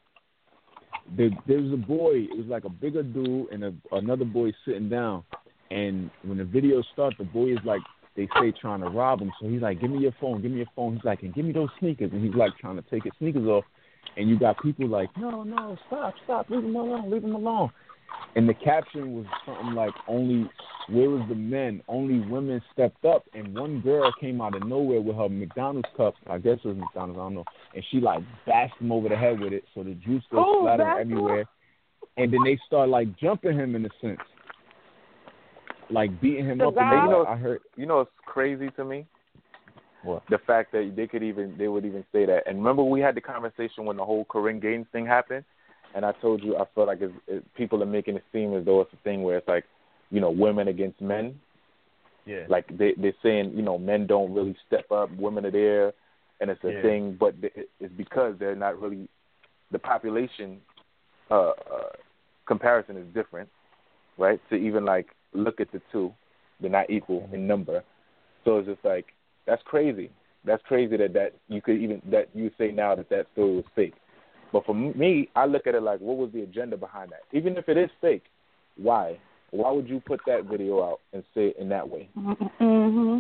there was a boy. It was like a bigger dude and another boy sitting down. And when the video starts, the boy is like, they say trying to rob him. So he's like, give me your phone. He's like, and give me those sneakers. And he's like trying to take his sneakers off. And you got people like, no, stop, leave him alone. And the caption was something like, where was the men? Only women stepped up. And one girl came out of nowhere with her McDonald's cup. I guess it was McDonald's, I don't know. And she like bashed him over the head with it. So the juice was splattering everywhere. And then they start like jumping him in a sense. Like beating him up. And I heard. You know what's crazy to me? What? The fact that they would even say that. And remember we had the conversation when the whole Corinne Gaines thing happened? And I told you I feel like people are making it seem as though it's a thing where it's like, women against men. Yeah. Like they're saying, men don't really step up, women are there, and it's a thing. But it's because they're not really, the population comparison is different, right? To even like look at the two, they're not equal in number. So it's just like, that's crazy. That's crazy that you could even, that you say now that story was fake. But for me, I look at it like, what was the agenda behind that? Even if it is fake, why? Why would you put that video out and say it in that way? Mm-hmm.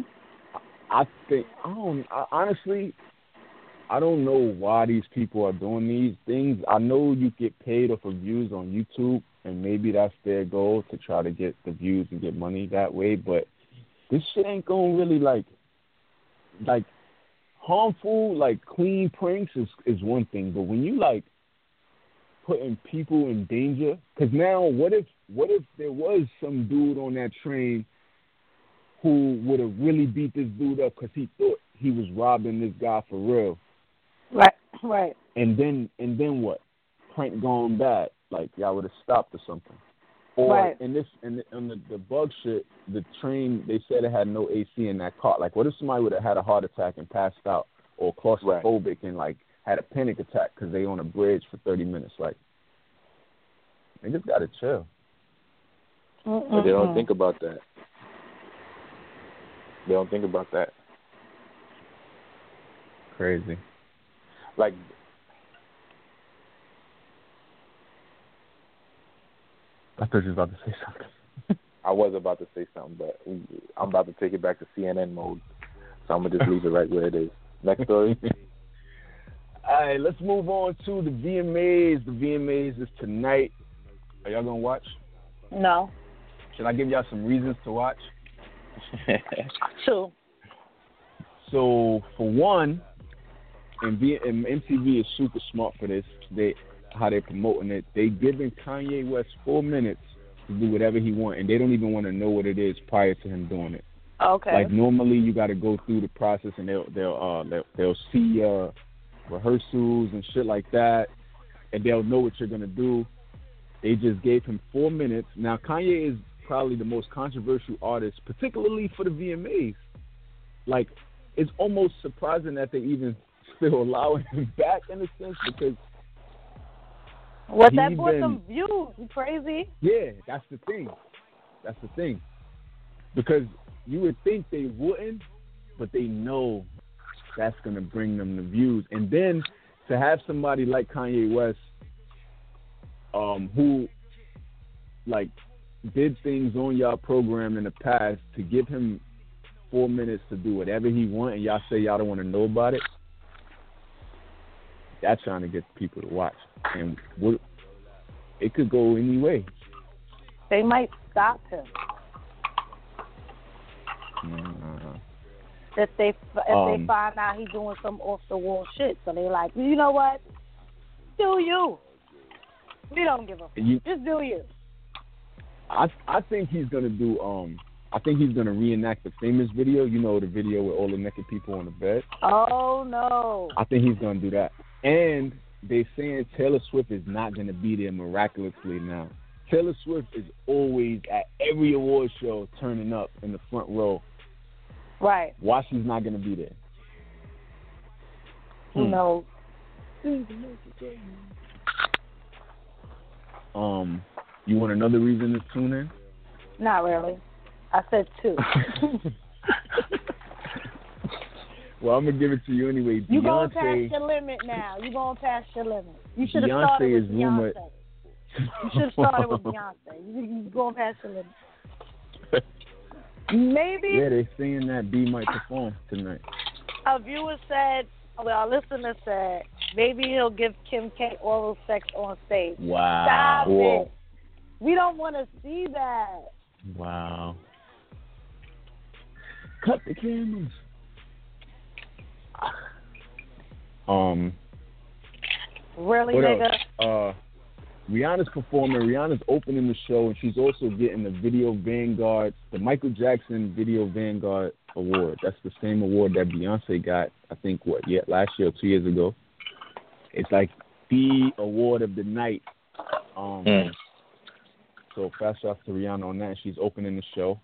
Honestly, I don't know why these people are doing these things. I know you get paid off of views on YouTube, and maybe that's their goal, to try to get the views and get money that way. But this shit ain't going really like harmful, like clean pranks is one thing. But when you like putting people in danger, because now what if there was some dude on that train who would have really beat this dude up because he thought he was robbing this guy for real? Right. And then what? Prank gone bad. Like y'all would have stopped or something. Or in the bug shit, the train, they said it had no AC in that car. Like, what if somebody would have had a heart attack and passed out, or claustrophobic and like had a panic attack because they on a bridge for 30 minutes? Like, they just gotta chill. But they don't think about that. Crazy. Like, I thought you was about to say something. I was about to say something, but I'm about to take it back to CNN mode. So I'm going to just leave it right where it is. Next story. All right, let's move on to the VMAs. The VMAs is tonight. Are y'all going to watch? No. Should I give y'all some reasons to watch? Two. So, for one, and MTV is super smart for this. How they're promoting it. They giving Kanye West 4 minutes to do whatever he wants, and they don't even want to know what it is prior to him doing it. Okay. Like normally, you got to go through the process, and they'll see rehearsals and shit like that, and they'll know what you're gonna do. They just gave him 4 minutes. Now Kanye is probably the most controversial artist, particularly for the VMAs. Like, it's almost surprising that they even still allowing him back in a sense, because that brought some views. You crazy? Yeah, that's the thing. Because you would think they wouldn't, but they know that's going to bring them the views. And then to have somebody like Kanye West, who like did things on y'all program in the past, to give him 4 minutes to do whatever he want, and y'all say y'all don't want to know about it, that's trying to get people to watch. And it could go any way. They might stop him. If they find out he's doing some off the wall shit, so they like, you know what? Do you? We don't give a fuck. Just do you. I think he's gonna do. I think he's gonna reenact the famous video. You know, the video with all the naked people on the bed. Oh no! I think he's gonna do that. And they're saying Taylor Swift is not gonna be there miraculously now. Taylor Swift is always at every award show turning up in the front row. Right. Why she's not gonna be there? Who knows? You want another reason to tune in? Not really. I said 2. Well, I'm gonna give it to you anyway. You going past your limit now. You going past your limit. You should have started with Beyonce is rumored. Beyonce. You should have started with Beyonce. You going past your limit. Maybe. Yeah, they're saying that B might perform tonight. A viewer said, well, a listener said, maybe he'll give Kim K oral sex on stage. Wow. Stop Whoa. it. We don't want to see that. Wow. Cut the cameras. Really, what nigga? else? Rihanna's performing. Rihanna's opening the show, and she's also getting the Video Vanguard, the Michael Jackson Video Vanguard Award. That's the same award that Beyonce got, I think, last year or 2 years ago. It's like the award of the night. So fast off to Rihanna on that. She's opening the show.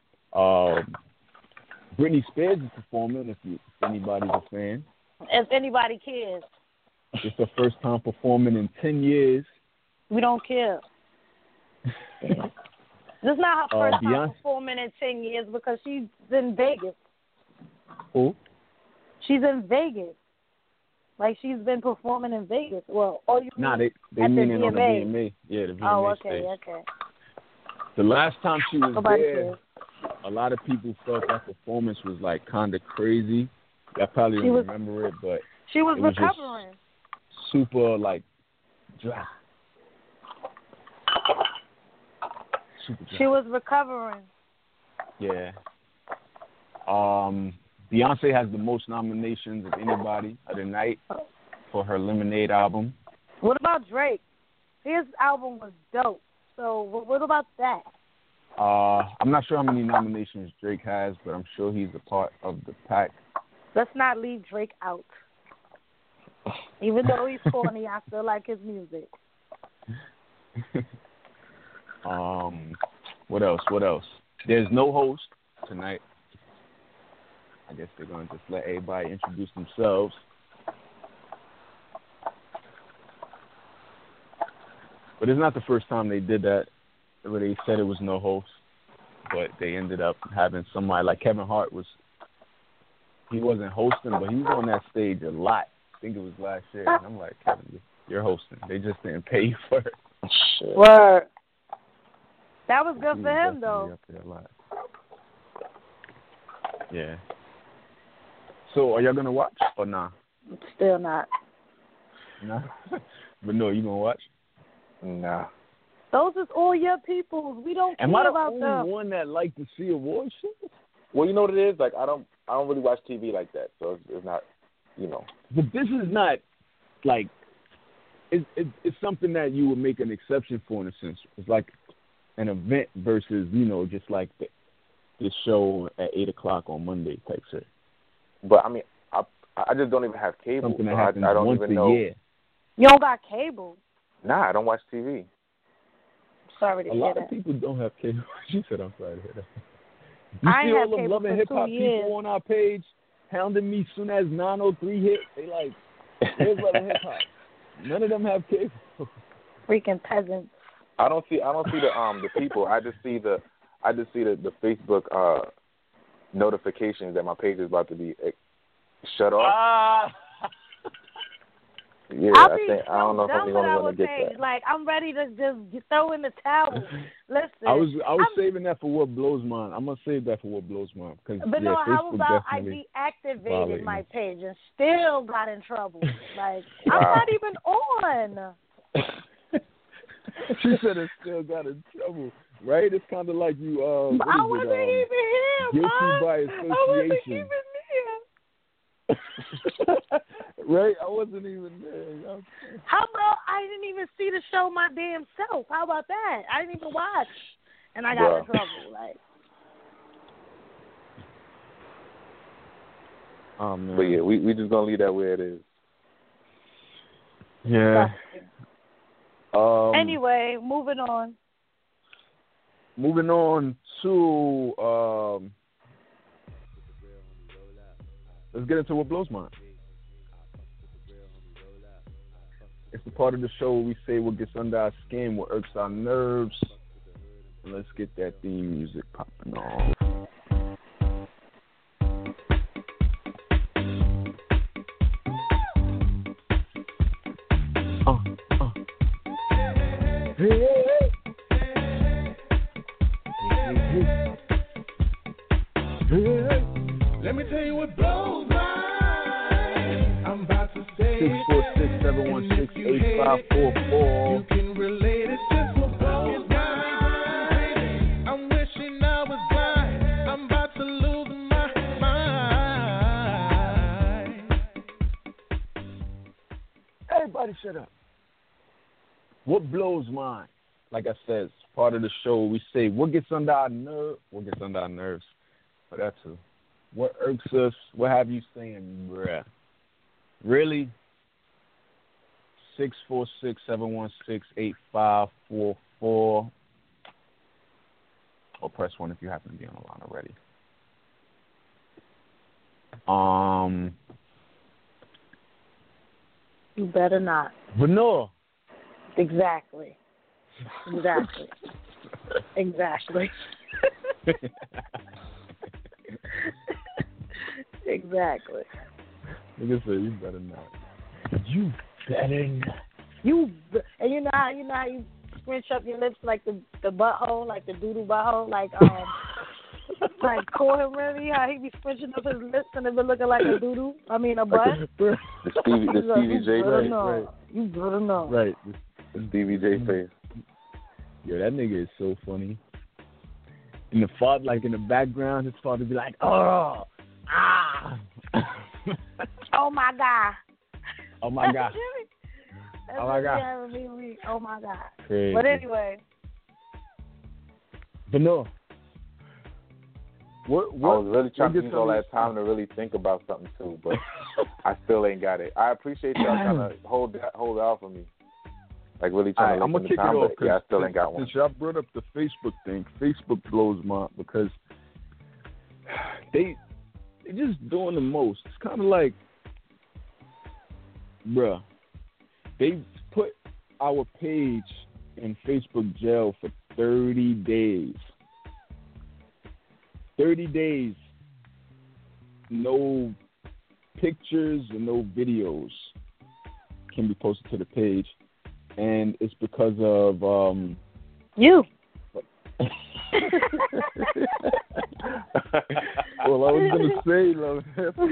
Britney Spears is performing, if anybody's a fan. If anybody cares. It's her first time performing in 10 years. We don't care. This is not her first time Beyonce. performing in 10 years because she's in Vegas. Who? She's in Vegas. Like, she's been performing in Vegas. Well, all you Nah, mean they at mean the it on the VMA. VMA. Yeah, the VMA Oh, okay, stage. okay. The last time she was Nobody there, cares. a lot of people felt that performance was, like, kind of crazy. I probably don't remember it, but She was it was just recovering. super, like, dry. Super dry. She was recovering. Yeah. Beyonce has the most nominations of anybody of the night for her Lemonade album. What about Drake? His album was dope. So what about that? I'm not sure how many nominations Drake has, but I'm sure he's a part of the pack. Let's not leave Drake out. Even though he's corny, I still like his music. What else? There's no host tonight. I guess they're going to just let everybody introduce themselves. But it's not the first time they did that, where they said it was no host, but they ended up having somebody like Kevin Hart he wasn't hosting, but he was on that stage a lot. I think it was last year. And I'm like, Kevin, you're hosting. They just didn't pay you for it. Shit. Word. That was good for him, though. Up there a lot. Yeah. So, are y'all going to watch or nah? Still not. Nah? But no, you going to watch? Nah. Those is all your peoples. We don't Am I care the about only them. one that like to see award shows? Well, you know what it is? Like, I don't really watch TV like that, so it's not, you know. But this is not, like, it's something that you would make an exception for in a sense. It's like an event versus, just like this show at 8 o'clock on Monday type shit. But, I mean, I just don't even have cable. Something that so happens I don't once even a know. year. You don't got cable. Nah, I don't watch TV. Sorry to A hear lot that. of people don't have cable. She said, I'm sorry to hear that. You I see ain't all had them cable Love and for Hip Hop 2 years. people on our page hounding me soon as 903 hit. They like, where's Love and Hip Hop? None of them have cable. Freaking peasants. I don't see the people. I just see the Facebook notifications that my page is about to be shut off. Yeah, I don't know if I'm with going our to get page. that. Like, I'm ready to just throw in the towel. Listen. I was saving that for what blows mine. I'm gonna save that for what blows mine. Cause, But no, how Facebook about I definitely deactivated violating my it. page and still got in trouble? Like, Wow. I'm not even on. She said it still got in trouble, right? It's kind of like you. What I is wasn't it, even here, guilty Mom. by I wasn't association. even Right? I wasn't even there. How about I didn't even see the show my damn self? How about that? I didn't even watch, and I got in trouble. Like, Oh man. But yeah, we just gonna leave that where it is. Yeah. Anyway, moving on. Moving on to let's get into what blows mine. It's the part of the show where we say what gets under our skin, what irks our nerves. And let's get that theme music popping off. Let me tell you what blows my mind. I'm about to say 646-716-8544. You can relate it, just what blows my mind. I'm wishing I was blind. I'm about to lose my mind. Everybody shut up. What blows mine? Like I said, it's part of the show. We say, what gets under our nerve? What gets under our nerves? But that's too. What irks us? What have you saying, bruh? Really? 646-716-8544. Or press 1 if you happen to be on the line already. You better not. Vanilla. Exactly. Exactly. Exactly. Exactly. Nigga said you better not. You better not. And you know how you scrunch up your lips like the butthole, like the doodle butthole, like like Cohen really, how he be scrunching up his lips and it be looking like a doodle. I mean a butt. The Stevie J face. Right. You better know. Right. The Stevie J face. Yo, that nigga is so funny. In the father, like in the background, his father be like, "Oh, ah, oh my god, oh my god, oh my god, oh my god." Crazy. But anyway, but no. What, I was really trying to use all that time to really think about something too, but I still ain't got it. I appreciate y'all trying to hold it out for me. Like really trying to listen to time, but yeah, I still ain't got one. Since y'all brought up the Facebook thing, Facebook blows my because they're just doing the most. It's kind of like, bruh, they put our page in Facebook jail for 30 days. 30 days, no pictures and no videos can be posted to the page. And it's because of you. Well, I was gonna say love,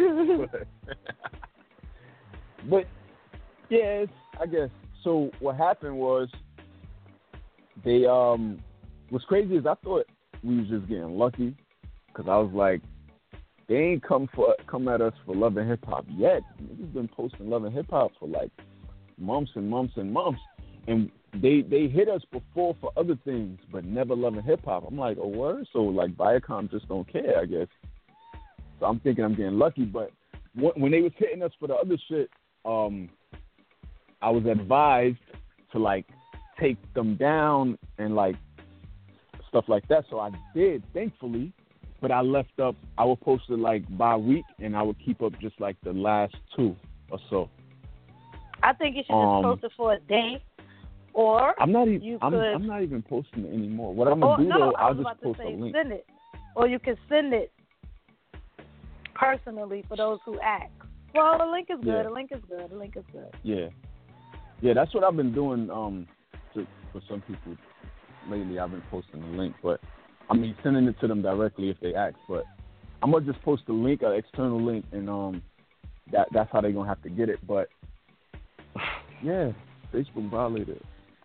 but yes, I guess. So what happened was they what's crazy is I thought we was just getting lucky because I was like, they ain't come at us for Love and Hip Hop yet. We've been posting Love and Hip Hop for like months and months and months. And they hit us before for other things, but never Love and Hip Hop. I'm like, oh, word? So, like, Viacom just don't care, I guess. So I'm thinking I'm getting lucky. But when they was hitting us for the other shit, I was advised to, like, take them down and, like, stuff like that. So I did, thankfully. But I left up, I would post it, like, by week, and I would keep up just, like, the last 2 or so. I think you should just post it for a day. Or I'm not even posting it anymore. What I'm gonna do though, I'll just post a link. Send it, or you can send it personally for those who ask. Well, the link is good. Yeah. The link is good. The link is good. Yeah, that's what I've been doing. For some people lately, I've been posting the link, but I mean sending it to them directly if they ask. But I'm gonna just post the link, an external link, and that's how they're gonna have to get it. But yeah, Facebook violated.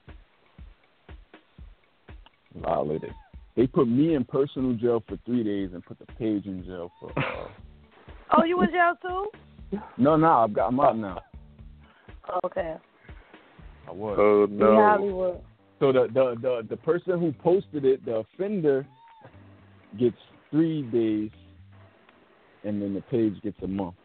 They put me in personal jail for 3 days and put the page in jail for. Oh, you in jail too? No, I'm out now. Okay. I was. Oh no. In Hollywood. So the person who posted it, the offender, gets 3 days, and then the page gets a month.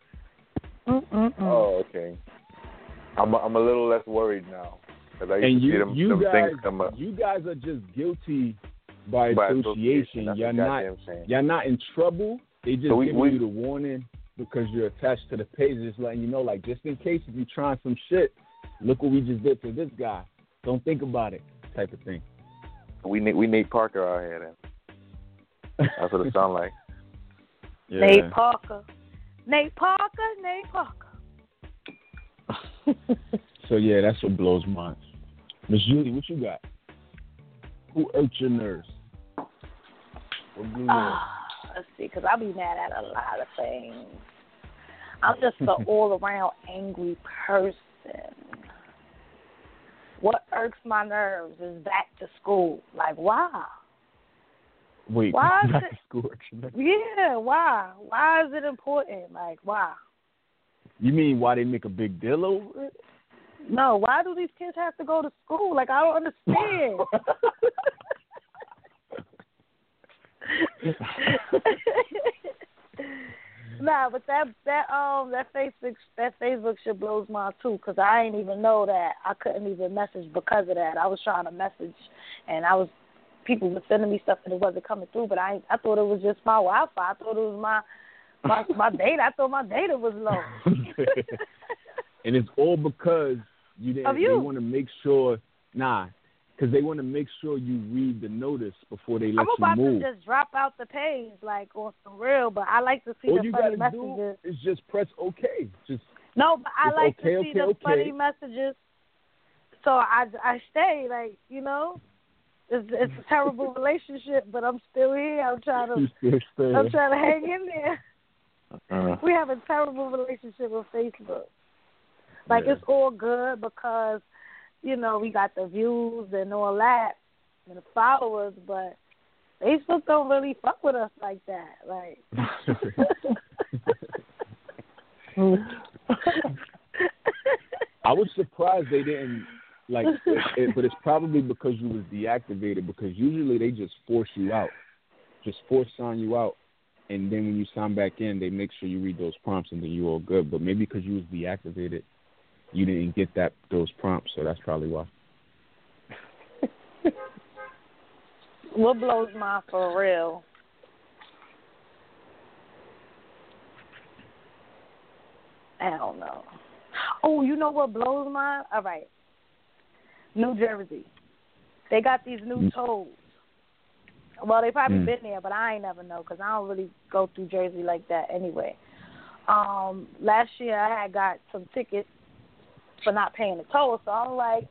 Oh, okay. I'm a little less worried now. And you guys are just guilty by association. You're not in trouble. They just giving you the warning because you're attached to the page. Just letting you know, like, just in case if you're trying some shit, look what we just did to this guy. Don't think about it, type of thing. We Nate Parker out here then. That's what it sounds like. Yeah. Nate Parker. So yeah, that's what blows mine. Miss Julie, what you got? Who irks your nerves? What blew you up? Let's see, because I be mad at a lot of things. I'm just an all-around angry person. What irks my nerves is back to school. Like, why? Wait, why is back it, to school? Yeah, why? Why is it important? Like, why? You mean why they make a big deal over it? No, why do these kids have to go to school? Like, I don't understand. Nah, but that Facebook shit blows my too, because I ain't even know that. I couldn't even message because of that. I was trying to message, and people were sending me stuff and it wasn't coming through. But I thought it was just my Wi-Fi. I thought it was my data. I thought my data was low. And it's all because you didn't. They want to make sure. Because they want to make sure you read the notice before they let you move. I'm about to just drop out the page, like, on some real, but I like to see the funny messages. All you got to do is just press OK. No, but I like to see the funny messages, so I stay, like, you know. It's a terrible relationship, but I'm still here. I'm trying to hang in there. We have a terrible relationship with Facebook. Like, it's all good because, you know, we got the views and all that and the followers, but Facebook don't really fuck with us like that. Like, I was surprised they didn't, like, but it's probably because you was deactivated, because usually they just force you out, sign you out, and then when you sign back in, they make sure you read those prompts and then you're all good. But maybe because you was deactivated, you didn't get those prompts, so that's probably why. What blows my for real? I don't know. Oh, you know what blows mine? All right. New Jersey. They got these new tolls. Well, they probably been there, but I ain't never know because I don't really go through Jersey like that anyway. Last year I had got some tickets for not paying the toll, so I'm like,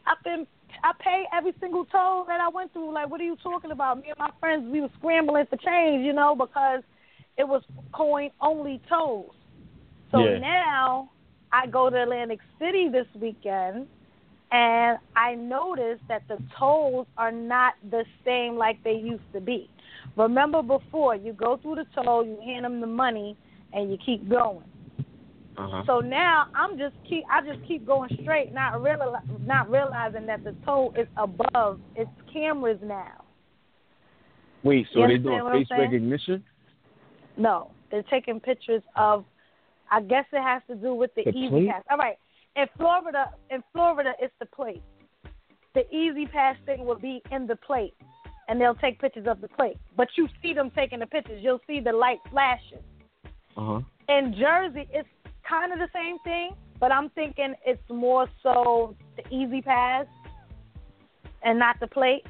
I pay every single toll that I went through. Like, what are you talking about? Me and my friends, we were scrambling for change, you know, because it was coin-only tolls. So now I go to Atlantic City this weekend, and I noticed that the tolls are not the same like they used to be. Remember before, you go through the toll, you hand them the money, and you keep going. So now I just keep going straight, not realizing that the toll is above. It's cameras now. Wait, so they're doing face recognition? No, they're taking pictures of. I guess it has to do with the Easy Pass. All right, in Florida, it's the plate. The Easy Pass thing will be in the plate, and they'll take pictures of the plate. But you see them taking the pictures. You'll see the light flashing. In Jersey, it's kind of the same thing, but I'm thinking it's more so the Easy Pass and not the plate.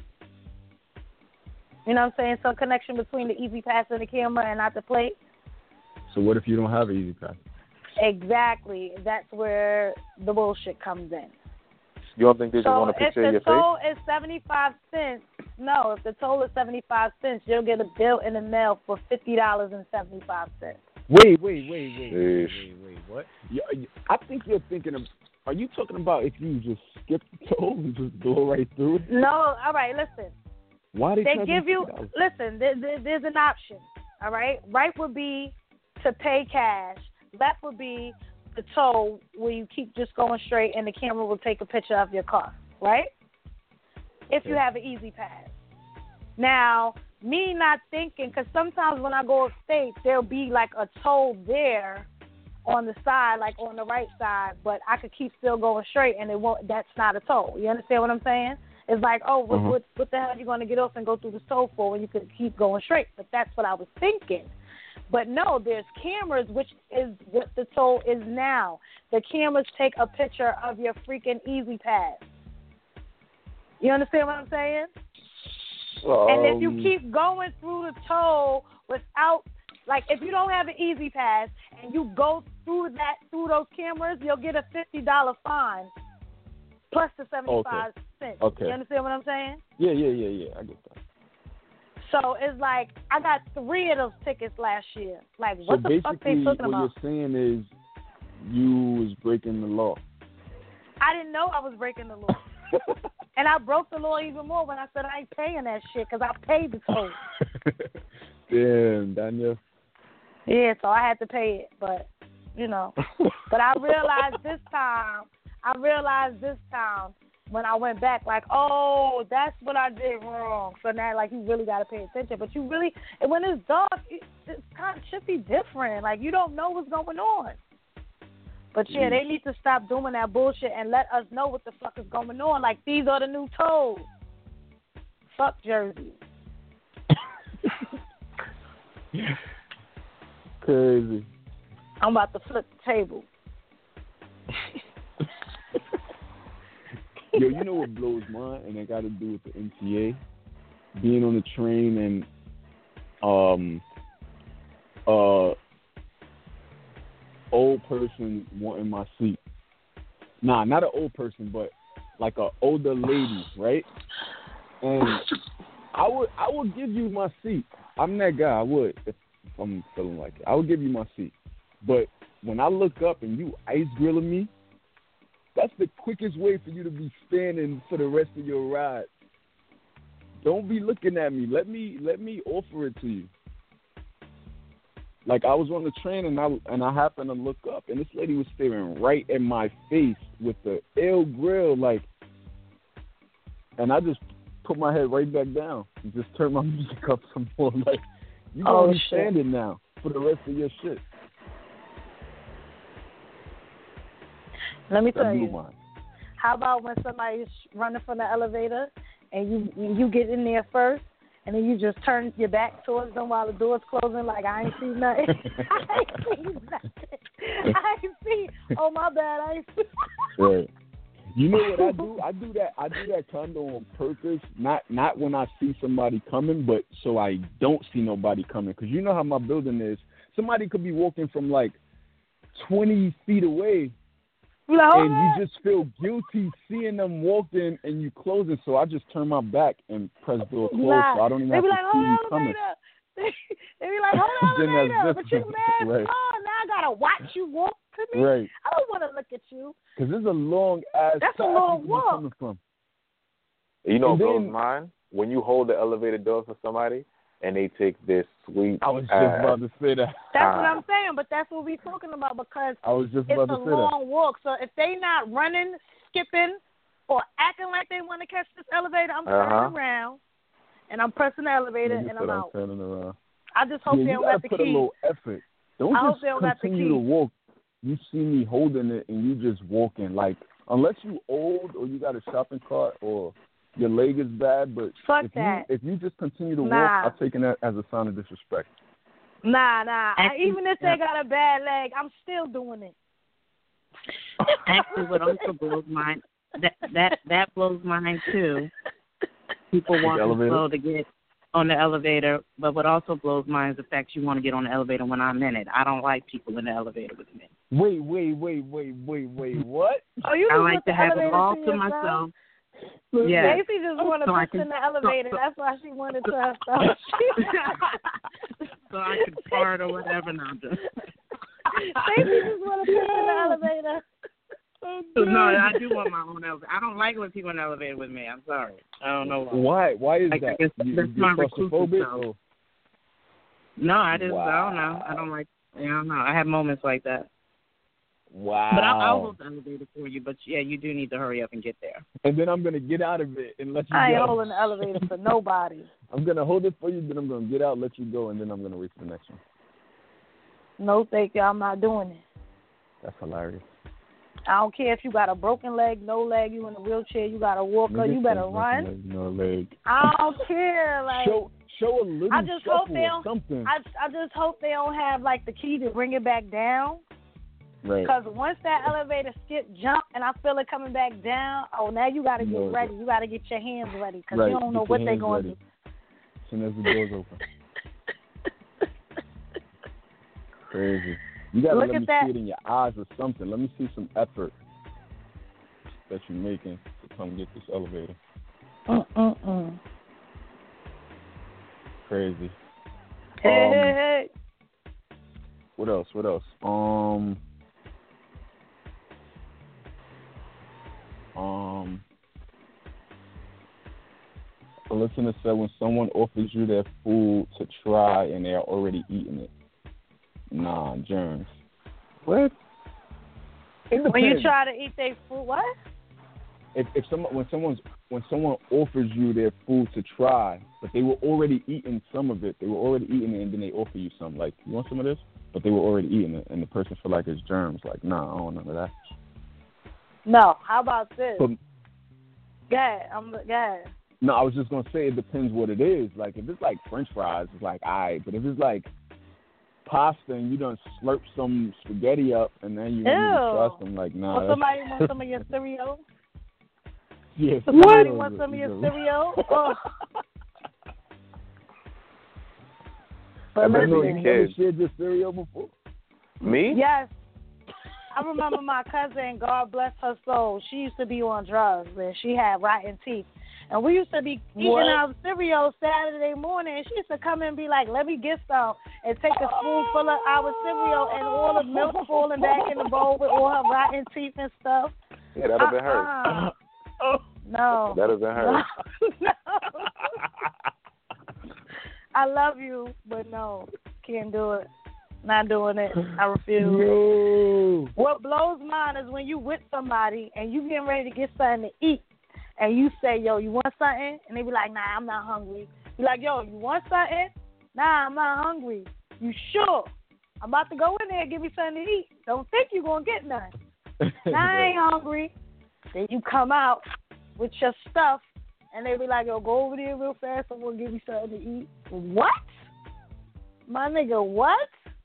You know what I'm saying? Some connection between the Easy Pass and the camera and not the plate. So what if you don't have an Easy Pass? Exactly. That's where the bullshit comes in. You don't think they just want a picture of your face? If the toll is 75 cents, no, if the toll is 75 cents, you'll get a bill in the mail for $50.75. Wait, what? I think you're thinking of, are you talking about if you just skip the toll and just go right through it? No, all right, listen. Why they give you, listen, there's an option, all right? Right would be to pay cash. Left would be the toll where you keep just going straight and the camera will take a picture of your car, right? If you have an Easy Pass. Now, me not thinking, because sometimes when I go upstate, there'll be like a toll there on the side, like on the right side, but I could keep still going straight and it won't. That's not a toll. You understand what I'm saying? It's like, oh, what the hell are you going to get off and go through this toll for when you could keep going straight? But that's what I was thinking. But no, there's cameras, which is what the toll is now. The cameras take a picture of your freaking Easy Pass. You understand what I'm saying? And if you keep going through the toll without, like, if you don't have an Easy Pass and you go through those cameras, you'll get a $50 fine plus the 75 cents. Okay. You understand what I'm saying? Yeah. I get that. So it's like I got 3 of those tickets last year. Like, So what the fuck they basically, talking what about? you're saying is you was breaking the law. I didn't know I was breaking the law. And I broke the law even more when I said I ain't paying that shit because I paid the toll. Damn, Daniel. Yeah, so I had to pay it, but, you know. But I realized this time when I went back, like, oh, that's what I did wrong. So now, like, you really got to pay attention. But you really, and when it's dark, it kind of should be different. Like, you don't know what's going on. But, yeah, they need to stop doing that bullshit and let us know what the fuck is going on. Like, these are the new tolls. Fuck Jersey. Crazy. I'm about to flip the table. Yo, you know what blows mine, and it got to do with the MTA, being on the train and old person wanting my seat. Nah, not an old person, but like a older lady, right? And I would give you my seat. I'm that guy. I would if I'm feeling like it. I would give you my seat. But when I look up and you ice grilling me, that's the quickest way for you to be standing for the rest of your ride. Don't be looking at me. Let me offer it to you. Like, I was on the train and I happened to look up and this lady was staring right in my face with the ill grill, like, and I just put my head right back down and just turned my music up some more. Like, you gonna be standing now for the rest of your shit. Let me tell you. How about when somebody's running from the elevator and you get in there first and then you just turn your back towards them while the door's closing like I ain't seen nothing. I ain't seen nothing. I ain't seen. Oh, my bad. I ain't seen. Right. You know what I do? I do that kind of on purpose. Not when I see somebody coming, but so I don't see nobody coming. Because you know how my building is. Somebody could be walking from like 20 feet away. And you just feel guilty seeing them walking and you closing, so I just turn my back and press door close, so I don't even have to see you coming. They be like, hold on, elevator, but you mad? Right. Oh, now I gotta watch you walk to me. Right. I don't want to look at you. Because it's a long ass. That's a long walk. Coming from. You know what blows mine? When you hold the elevator door for somebody and they take this sweet. I was just about to say that. That's what I'm saying, but that's what we're talking about because I was just about to say it's a long walk. So if they not running, skipping, or acting like they want to catch this elevator, I'm turning around and I'm pressing the elevator and I'm out. Turning around. I just hope they don't got the key. You gotta put a little effort. Don't just continue to walk. You see me holding it and you just walking. Unless you old or you got a shopping cart or your leg is bad, but if you just continue to walk, I'm taking that as a sign of disrespect. Nah. Even if they got a bad leg, I'm still doing it. Actually, what also blows mine, that blows mine too. People walking slow to get on the elevator, but what also blows mine is the fact you want to get on the elevator when I'm in it. I don't like people in the elevator with me. Wait, what? Oh, you I like to have it all to myself. Yeah. Stacey just wanted to push in the elevator. That's why she wanted to herself. So I could fart or whatever. Now, Stacey just wanted to push in the elevator. No, I do want my own elevator. I don't like when people in the elevator with me. I'm sorry. I don't know why. Why is that? That's my reclusive. No, I don't know. I don't know. I have moments like that. Wow. But I'll hold the elevator for you. But, yeah, you do need to hurry up and get there. And then I'm going to get out of it and let you go. I ain't holding the elevator for nobody. I'm going to hold it for you, then I'm going to get out, let you go, and then I'm going to wait for the next one. No, thank you. I'm not doing it. That's hilarious. I don't care if you got a broken leg, no leg, you in a wheelchair, you got a walker, you better run. Leg, no leg. I don't care. Like, show a little shuffle or something. I just hope they don't have, the key to bring it back down. Right. Because once that elevator jump, and I feel it coming back down, now you got to get ready. You got to get your hands ready because you don't know what they're going to do. As soon as the door's open. Crazy. You got to let me see it in your eyes or something. Let me see some effort that you're making to come get this elevator. crazy. Hey. What else? A listener said when someone offers you their food to try and they are already eating it. Nah, germs. What? When you try to eat their food, what? When someone offers you their food to try, but they were already eating some of it, and then they offer you some, like, you want some of this? But they were already eating it, and the person feel like it's germs. Like, nah, I don't want none of that. No, how about this? But, go ahead. No, I was just gonna say it depends what it is. Like, if it's like French fries, it's like, alright. But if it's like pasta and you done slurp some spaghetti up and then you trust them, like, nah. Somebody want some of your cereal? Yes. Somebody want some of your cereal? Oh. But you never shared your cereal before? Me? Yes. I remember my cousin, God bless her soul, she used to be on drugs and she had rotten teeth. And we used to be eating our cereal Saturday morning, and she used to come and be like, let me get some, and take a spoonful of our cereal and all the milk falling back in the bowl with all her rotten teeth and stuff. Yeah, that'd have been her. No. That have been her. No. I love you, but no, can't do it. Not doing it. I refuse. No. What blows mine is when you with somebody and you getting ready to get something to eat, and you say, yo, you want something? And they be like, nah, I'm not hungry. You like, yo, you want something? Nah, I'm not hungry. You sure? I'm about to go in there and give me something to eat. Don't think you're going to get nothing. Nah, I ain't hungry. Then you come out with your stuff, and they be like, yo, go over there real fast. I'm going to give you something to eat. What? My nigga, what?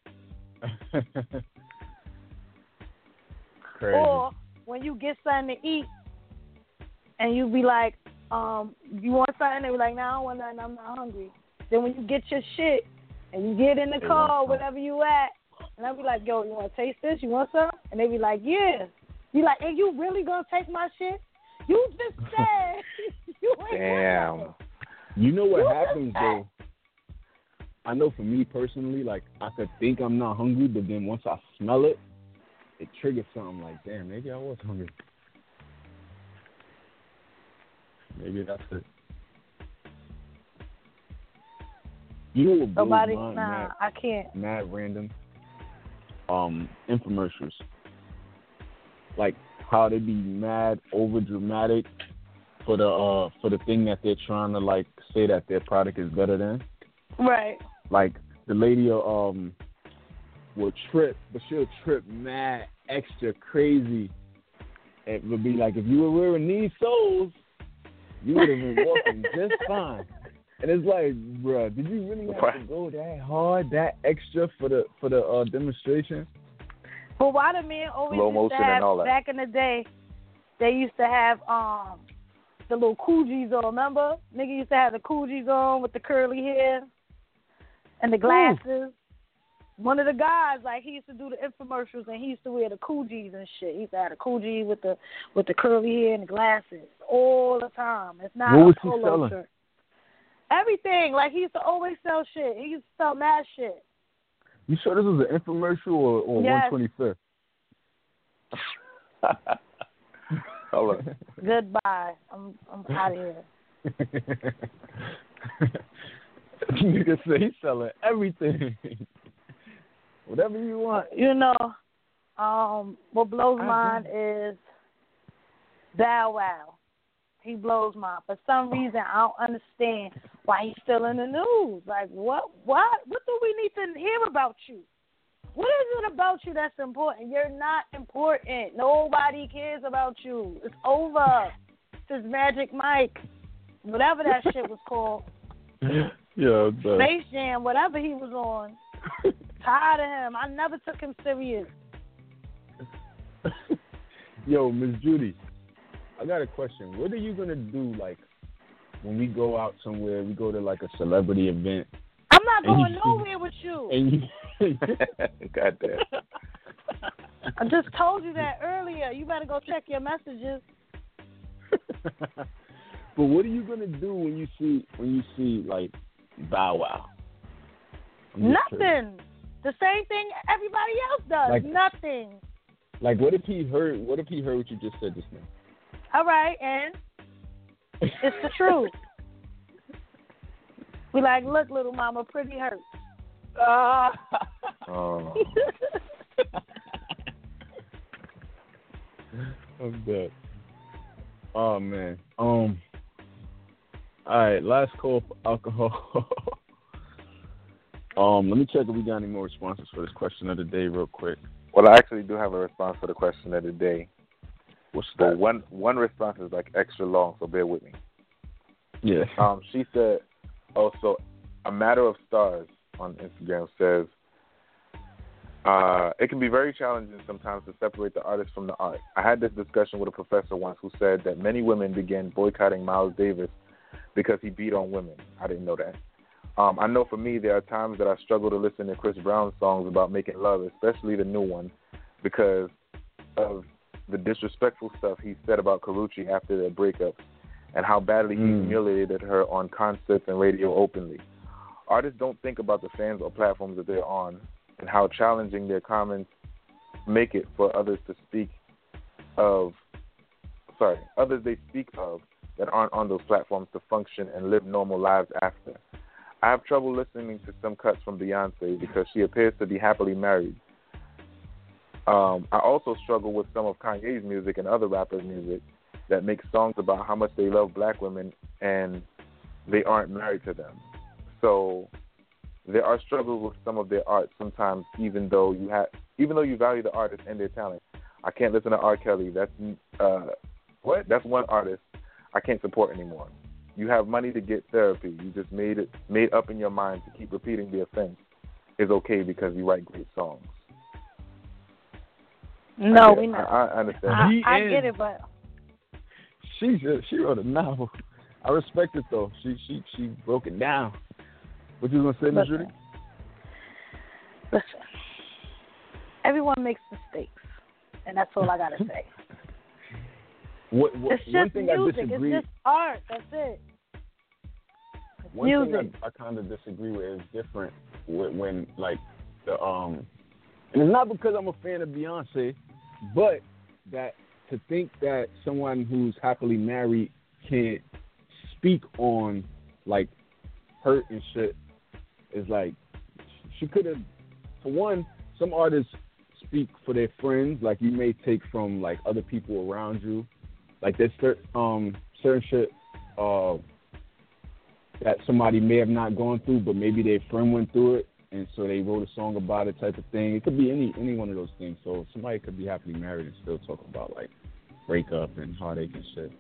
Crazy. Or when you get something to eat, and you be like, you want something? They be like, no, I don't want nothing. I'm not hungry. Then when you get your shit and you get in the car, wherever you at, and I be like, yo, you want to taste this? You want some? And they be like, yeah. You like, hey, you really going to take my shit? You just said you ain't Damn. want You know what happens, though? I know for me personally, like, I could think I'm not hungry, but then once I smell it, it triggers something like, damn, maybe I was hungry. Maybe that's it. You know what blows Somebody, mine, nah, I can't. Mad random. Infomercials. Like how they be mad over dramatic for the thing that they're trying to like say that their product is better than. Right. Like the lady will trip, but she'll trip mad extra crazy. It would be like if you were wearing these soles, you would have been walking just fine. And it's like, bruh, did you really have to go that hard, that extra for the demonstration? But why the men always used to have, back in the day, they used to have the little Coogis on, remember? Nigga used to have the Coogis on with the curly hair and the glasses. Ooh. One of the guys, like, he used to do the infomercials, and he used to wear the Coogis and shit. He used to have the Coogis with the curly hair and the glasses all the time. It's not what was a polo he selling? shirt. Everything. Like, he used to always sell shit. He used to sell mad shit. You sure this was an infomercial or yes. 125th? Hold on. Goodbye. I'm out of here. Nigga say he's selling everything. Whatever you want. You know, what blows mine is Bow Wow. He blows mine. For some reason, I don't understand why he's still in the news. Like, what do we need to hear about you? What is it about you that's important? You're not important. Nobody cares about you. It's over. It's Magic Mike, whatever that shit was called. Yeah, Space Jam, whatever he was on. Tired of him. I never took him serious. Yo, Miss Judy, I got a question. What are you going to do, like, when we go out somewhere, we go to, like, a celebrity event? I'm not going nowhere with you. And you God damn. I just told you that earlier. You better go check your messages. But what are you going to do when you see, like, Bow Wow? Nothing. The same thing everybody else does. Like, nothing. Like, what if he heard what you just said just now? All right, and it's the truth. We like, look, little mama, pretty hurts. Oh. I'm dead. Oh man. All right, last call for alcohol. Let me check if we got any more responses for this question of the day real quick. Well, I actually do have a response for the question of the day. What's but that? One response is like extra long, so bear with me. Yeah. She said, also, A Matter of Stars on Instagram says, it can be very challenging sometimes to separate the artist from the art. I had this discussion with a professor once who said that many women began boycotting Miles Davis because he beat on women. I didn't know that. I know for me, there are times that I struggle to listen to Chris Brown's songs about making love, especially the new one, because of the disrespectful stuff he said about Karrueche after their breakup and how badly he humiliated her on concerts and radio openly. Artists don't think about the fans or platforms that they're on and how challenging their comments make it for others they speak of that aren't on those platforms to function and live normal lives after. I have trouble listening to some cuts from Beyonce because she appears to be happily married. I also struggle with some of Kanye's music and other rappers' music that make songs about how much they love black women and they aren't married to them. So there are struggles with some of their art sometimes, even though you value the artist and their talent. I can't listen to R. Kelly. That's one artist I can't support anymore. You have money to get therapy. You just made up in your mind to keep repeating the offense is okay because you write great songs. No, we're not. I understand. I get it, but she wrote a novel. I respect it though. She broke it down. What you gonna say, Ms. Judy? Listen, everyone makes mistakes, and that's all I gotta say. It's just one thing music. I disagree. It's just art. That's it. It's one music. thing I kind of disagree with is different when like the and it's not because I'm a fan of Beyonce, but that to think that someone who's happily married can't speak on like hurt and shit is like she could have. For one, some artists speak for their friends. Like you may take from like other people around you. Like there's certain shit that somebody may have not gone through, but maybe their friend went through it, and so they wrote a song about it, type of thing. It could be any one of those things. So somebody could be happily married and still talk about like breakup and heartache and shit.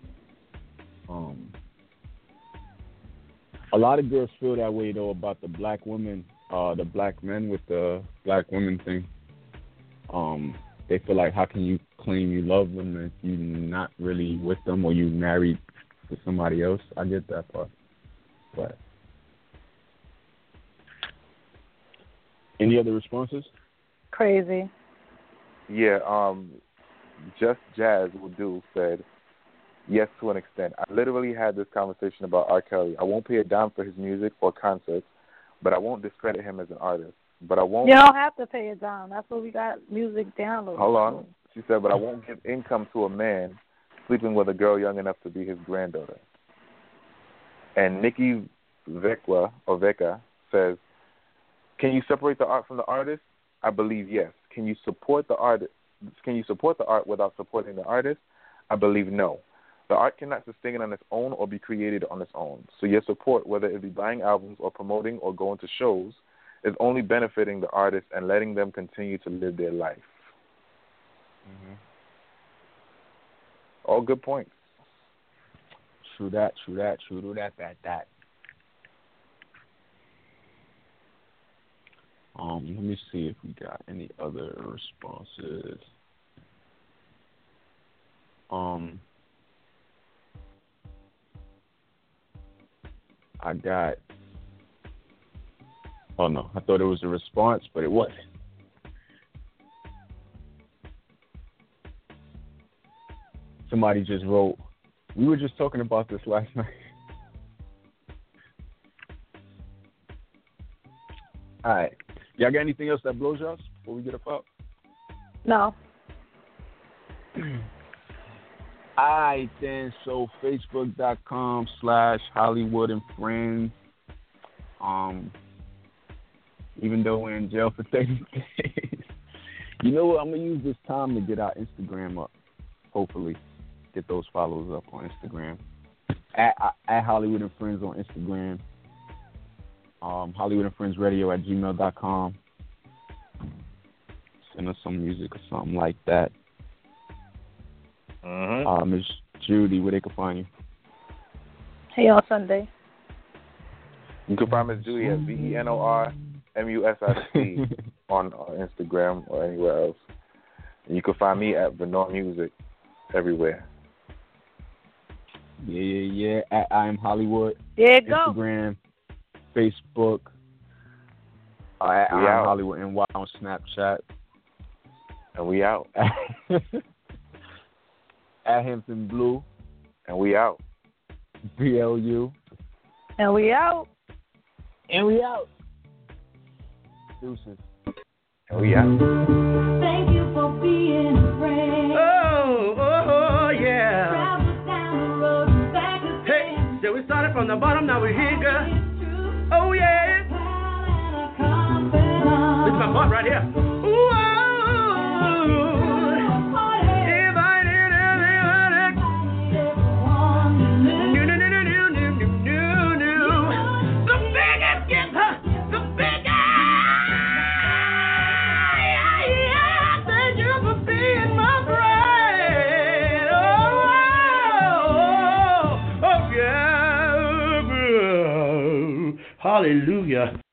A lot of girls feel that way though about the black women, the black men with the black women thing. They feel like, how can you claim you love them if you're not really with them or you married to somebody else? I get that part. But any other responses? Crazy. Yeah, Just Jazz Will Do said, yes, to an extent. I literally had this conversation about R. Kelly. I won't pay a dime for his music or concerts, but I won't discredit him as an artist. But I won't. You don't have to pay it down. That's what we got music downloaded. Hold on. She said, but I won't give income to a man sleeping with a girl young enough to be his granddaughter. And Nikki Veka says, can you separate the art from the artist? I believe yes. Can you support the art? Can you support the art without supporting the artist? I believe no. The art cannot sustain on its own or be created on its own. So your support, whether it be buying albums or promoting or going to shows, is only benefiting the artist and letting them continue to live their life. Mm-hmm. All good points. True that. Let me see if we got any other responses. I got. Oh no, I thought it was a response, but it wasn't. Somebody just wrote, we were just talking about this last night. All right. Y'all got anything else that blows y'all before we get up out? No. All right, then. So Facebook.com/Hollywood and Friends. Even though we're in jail for 30 days. You know what? I'm going to use this time to get our Instagram up. Hopefully. Get those followers up on Instagram. At Hollywood and Friends on Instagram. Hollywood and Friends Radio at gmail.com. Send us some music or something like that. Miss Judy, where they can find you? Hey, on Sunday. You can find Miss Judy at VENORMUSIC on Instagram or anywhere else. And you can find me at Venor Music everywhere. Yeah. At I Am Hollywood. Yeah, go. Instagram, Facebook. At I Am Hollywood NY on Snapchat. And we out. At Hampton Blue. And we out. BLU. And we out. And we out. Deuces. And we out. Thank you for being a friend. Oh, yeah. Travel down the road and back again. Hey, so we started from the bottom, now we're here, girl. Oh, yeah. This is my part right here. Ooh, hallelujah.